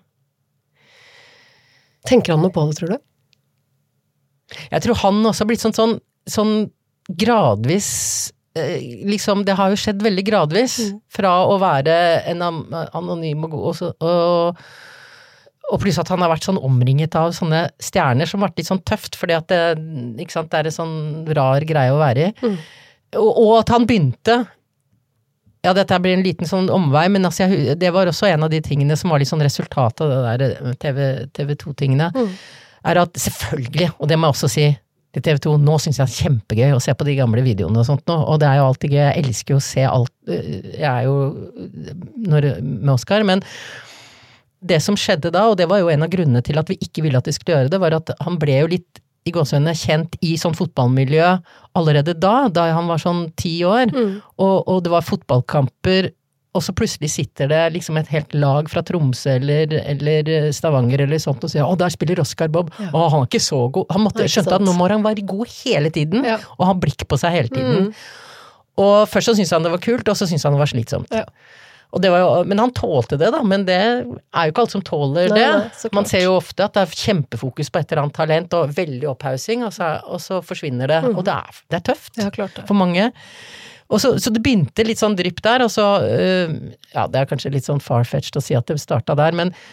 Tenker han noe på det, tror du? Jeg tror han også har blitt sånn, sånn, sånn gradvis, eh, liksom, det har jo skjedd veldig gradvis, Mm. fra å være en am- anonym og god, og, så, og, og pluss at han har vært sånn omringet av sånne stjerner som har vært litt sånn tøft, fordi at det, ikke sant, det er en sånn rar greie å være i. Mm. Og, og at han begynte, ja, dette blir en liten sånn omvei, men altså, jeg, det var også en av de tingene som var litt sånn resultat av det der TV, T V to-tingene, Mm. er at selvfølgelig, og det må jeg også si til T V to, nå synes jeg det er kjempegøy å se på de gamle videoene og sånt nå, og det er jo alltid gøy, jeg elsker jo å se alt, jeg er jo når, med Oscar, men det som skjedde da, og det var jo en av grunnene til at vi ikke ville at vi skulle gjøre det, var at han ble jo litt i gåsehudene kjent i sånn fotballmiljø allerede da, da han var sånn ti år, Mm. og, og det var fotballkamper, og så plutselig sitter det liksom et helt lag fra Tromsø eller, eller Stavanger eller sånt og sier, å, der spiller Oscar Bob, Ja. og han er ikke så god, han måtte Ja, ikke skjønte at sant. nå må han være god hele tiden, Ja. og ha blikk på seg hele tiden. Mm. Og først så syntes han det var kult, og så syntes han det var slitsomt. Ja. Og det var jo, men han tålte det da, men det er jo ikke alt som tåler Nei, det. nei, så klart. Man ser jo ofte at det er kjempefokus på et eller annet talent, og veldig opphaussing, og så, og så forsvinner det. Mm. Og det er, det er tøft Ja, klart det. for mange. Og så, så det begynte litt sånn drypp der, og så, øh, ja, det er kanskje litt sånn farfetched å si at det startet der, men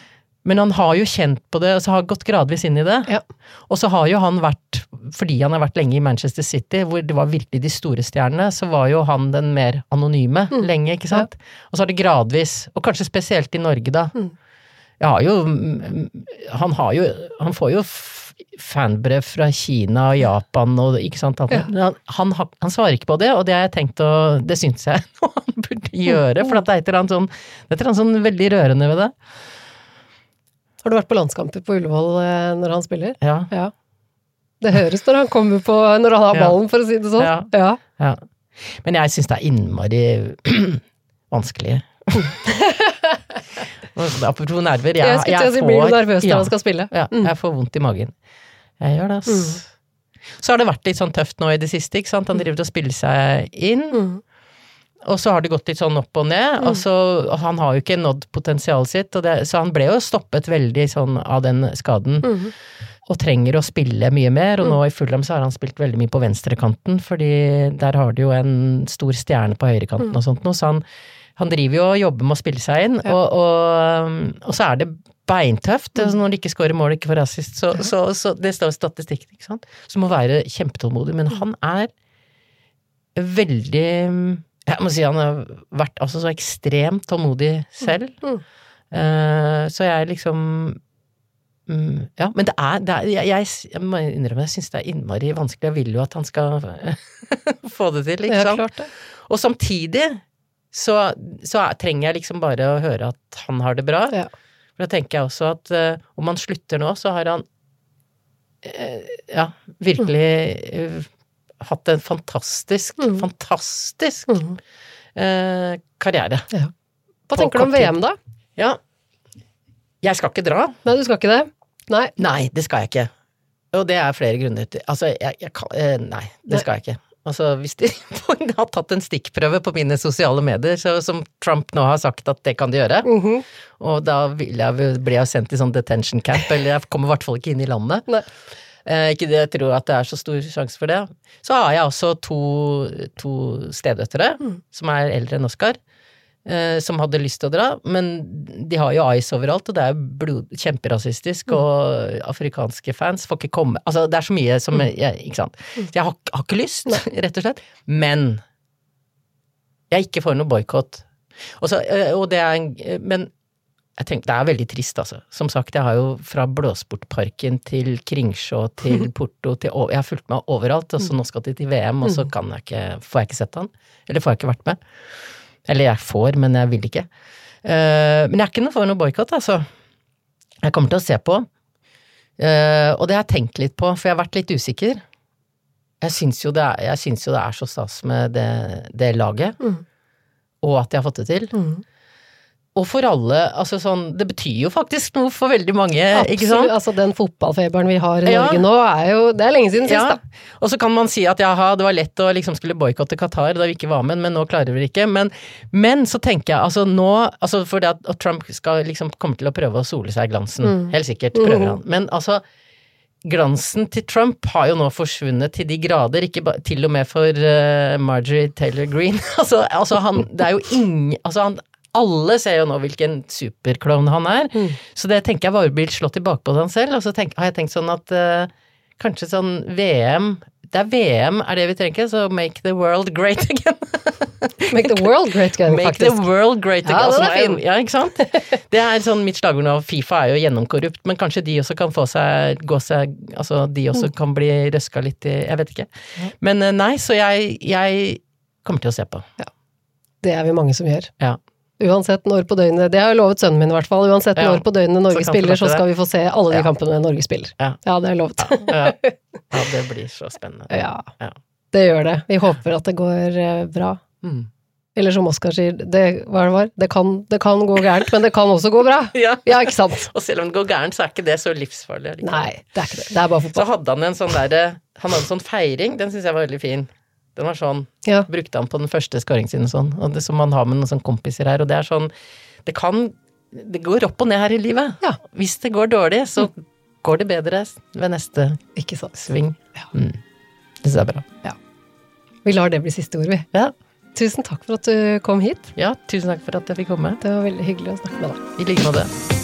Men han har jo kjent på det, og så har gått gradvis inn i det. Ja. Og så har jo han vært, fordi han har vært lenge i Manchester City, hvor det var virkelig de store stjernene, så var jo han den mer anonyme mm. lenge, ikke sant? Ja. Og så har det gradvis, og kanskje spesielt i Norge da, mm. jeg har jo, han har jo, han får jo fanbrev fra Kina og Japan, og ikke sant? Ja. Han, han, han svarer ikke på det, og det har jeg tenkt å, det synes jeg han burde gjøre, for det er et eller annet sånn, det er et eller annet sånn veldig rørende ved det. Har du vært på landskamper på Ullevål når han spiller? Ja. Ja. Det høres når han kommer på, når han har ballen, for å si det sånn. Ja. Ja. Ja. Men jeg synes det er innmari vanskelig. Apropos nerver. Jeg, jeg skulle til å si, blir du nervøs når ja, han skal spille? Ja, mm. jeg får vondt i magen. Jeg gjør det, ass. Mm. Så har det vært litt sånn tøft nå i det siste, ikke sant? Han driver og spiller seg inn. Mm. Og så har det gått litt sånn opp og ned, mm. og så, og han har jo ikke nådd potensialet sitt, og det, så han ble jo stoppet veldig sånn av den skaden, mm. og trenger å spille mye mer, og mm. nå i Fulham så har han spilt veldig mye på venstrekanten, fordi der har du jo en stor stjerne på høyrekanten mm. og sånt nå, så han, han driver jo og jobber med å spille seg inn, ja. og, og, og så er det beintøft, mm. når de ikke skårer mål, ikke får assist, så, ja. så, så det står statistikken, ikke sant? Så må være kjempetålmodig, men han er veldig... Jeg må si han har vært altså så ekstremt tålmodig selv. Mm. Uh, så jeg liksom um, ja, men det er, det er jeg, jeg, jeg må innrømme, jeg synes det er innmari vanskelig. Jeg vil jo at han skal få det til, ikke sant? Klart det. Og samtidig så, så er, trenger jeg liksom bare å høre at han har det bra. Ja. For da tenker jeg også at uh, om han slutter nå, så har han uh, ja, virkelig uh, hatt en fantastisk, mm. fantastisk mm. Eh, karriere. Ja. Hva tenker du om V M da? Ja, jeg skal ikke dra. Nei, du skal ikke det? Nei. Nei, det skal jeg ikke. Og det er flere grunner til. Altså, jeg, jeg kan, eh, nei, det nei. skal jeg ikke. Altså, hvis de har tatt en stikkprøve på mine sosiale medier, så, som Trump nå har sagt at det kan de gjøre, mm-hmm. og da vil jeg, blir jeg sendt i sånn detention camp, eller jeg kommer i hvert fall ikke inn i landet. Nei. Eh, ikke det jeg tror at det er så stor sjanse for det. Så har jeg også to, to stedøttere, mm. som er eldre enn Oscar, eh, som hadde lyst til å dra, men de har jo ice overalt, og det er blod, kjemperasistisk, mm. og afrikanske fans får ikke komme. Altså, det er så mye som, mm. jeg, ikke sant? Så jeg har, har ikke lyst, Nei. rett og slett, men jeg ikke får noe boykott. Og, så, og det er en, men jeg tenker, det er veldig trist, altså. Som sagt, jeg har jo fra Blåsportparken til Kringsjå til Porto til, jeg har fulgt meg overalt, og så nå skal de til V M, og så kan jeg ikke, får jeg ikke sett han. Eller får jeg ikke vært med. Eller jeg får, men jeg vil ikke. Uh, men jeg er ikke noe for noe boykott, altså. Jeg kommer til å se på. Uh, og det har jeg tenkt litt på, for jeg har vært litt usikker. Jeg synes jo det er, jeg synes jo det er så stas med det, det laget, mm. og at jeg har fått det til. Mm. Og for alle, altså sånn, det betyr jo faktisk noe for veldig mange, Absolutt, ikke sant? Altså den fotballfeberen vi har i ja. Norge nå, er jo, det er lenge siden sist ja. da. Og så kan man si at jaha, det var lett å liksom skulle boykotte Qatar da vi ikke var med, men nå klarer vi ikke. Men, men så tenker jeg, altså nå, altså for det at Trump skal liksom komme til å prøve å sole seg i glansen, mm. helt sikkert prøver mm. han. Men altså, glansen til Trump har jo nå forsvunnet til de grader, ikke ba, til og med for uh, Marjorie Taylor Greene. altså, altså han, det er jo ingen, altså han alle ser jo nå hvilken superklovn han er, mm. så det tenker jeg bare blir slått tilbake på han selv, og så tenk, har jeg tenkt sånn at uh, kanskje sånn V M, det er V M er det vi trenger, så make the world great again. Make the world great again, make faktisk. Make the world great again. Ja, altså, det er fin. Ja, ikke sant? Det er sånn mitt slagord nå, FIFA er jo gjennomkorrupt, men kanskje de også kan få seg, gå seg, altså de også mm. kan bli røska litt i, jeg vet ikke. Men uh, nei, så jeg, jeg kommer til å se på. Ja. Det er vi mange som gjør. Ja. Uansett når på døgnet, det har jeg lovet sønnen min i hvert fall, uansett ja, når på døgnet Norge så spiller, så skal vi få se alle de ja. kampene Norge spiller. Ja, ja det er lovet. Ja. Ja. ja, det blir så spennende. Ja, ja, det gjør det. Vi håper at det går bra. Mm. Eller som Oskar sier, det, hva det var? Det kan, det kan gå gærent, men det kan også gå bra. Ja. Ja, ikke sant? Og selv om det går gærent, så er ikke det så livsfarlig. Liksom. Nei, det er ikke det. Det er bare fotball. Så hadde han en sånn der, han hadde en sånn feiring, den synes jeg var veldig fin. Den var sånn, ja. brukte han på den første scoringen sin og sånn, og det som man har med noen sånne kompiser her, og det er sånn, det kan, det går opp og ned her i livet. Ja. Hvis det går dårlig, så mm. går det bedre ved neste Ikke sant. sving. Ja. Mm. Det synes jeg er bra. Ja. Vi lar det bli siste ord, vi. Ja. Tusen takk for at du kom hit. Ja, tusen takk for at jeg fikk komme. Det var veldig hyggelig å snakke med deg. I like måte.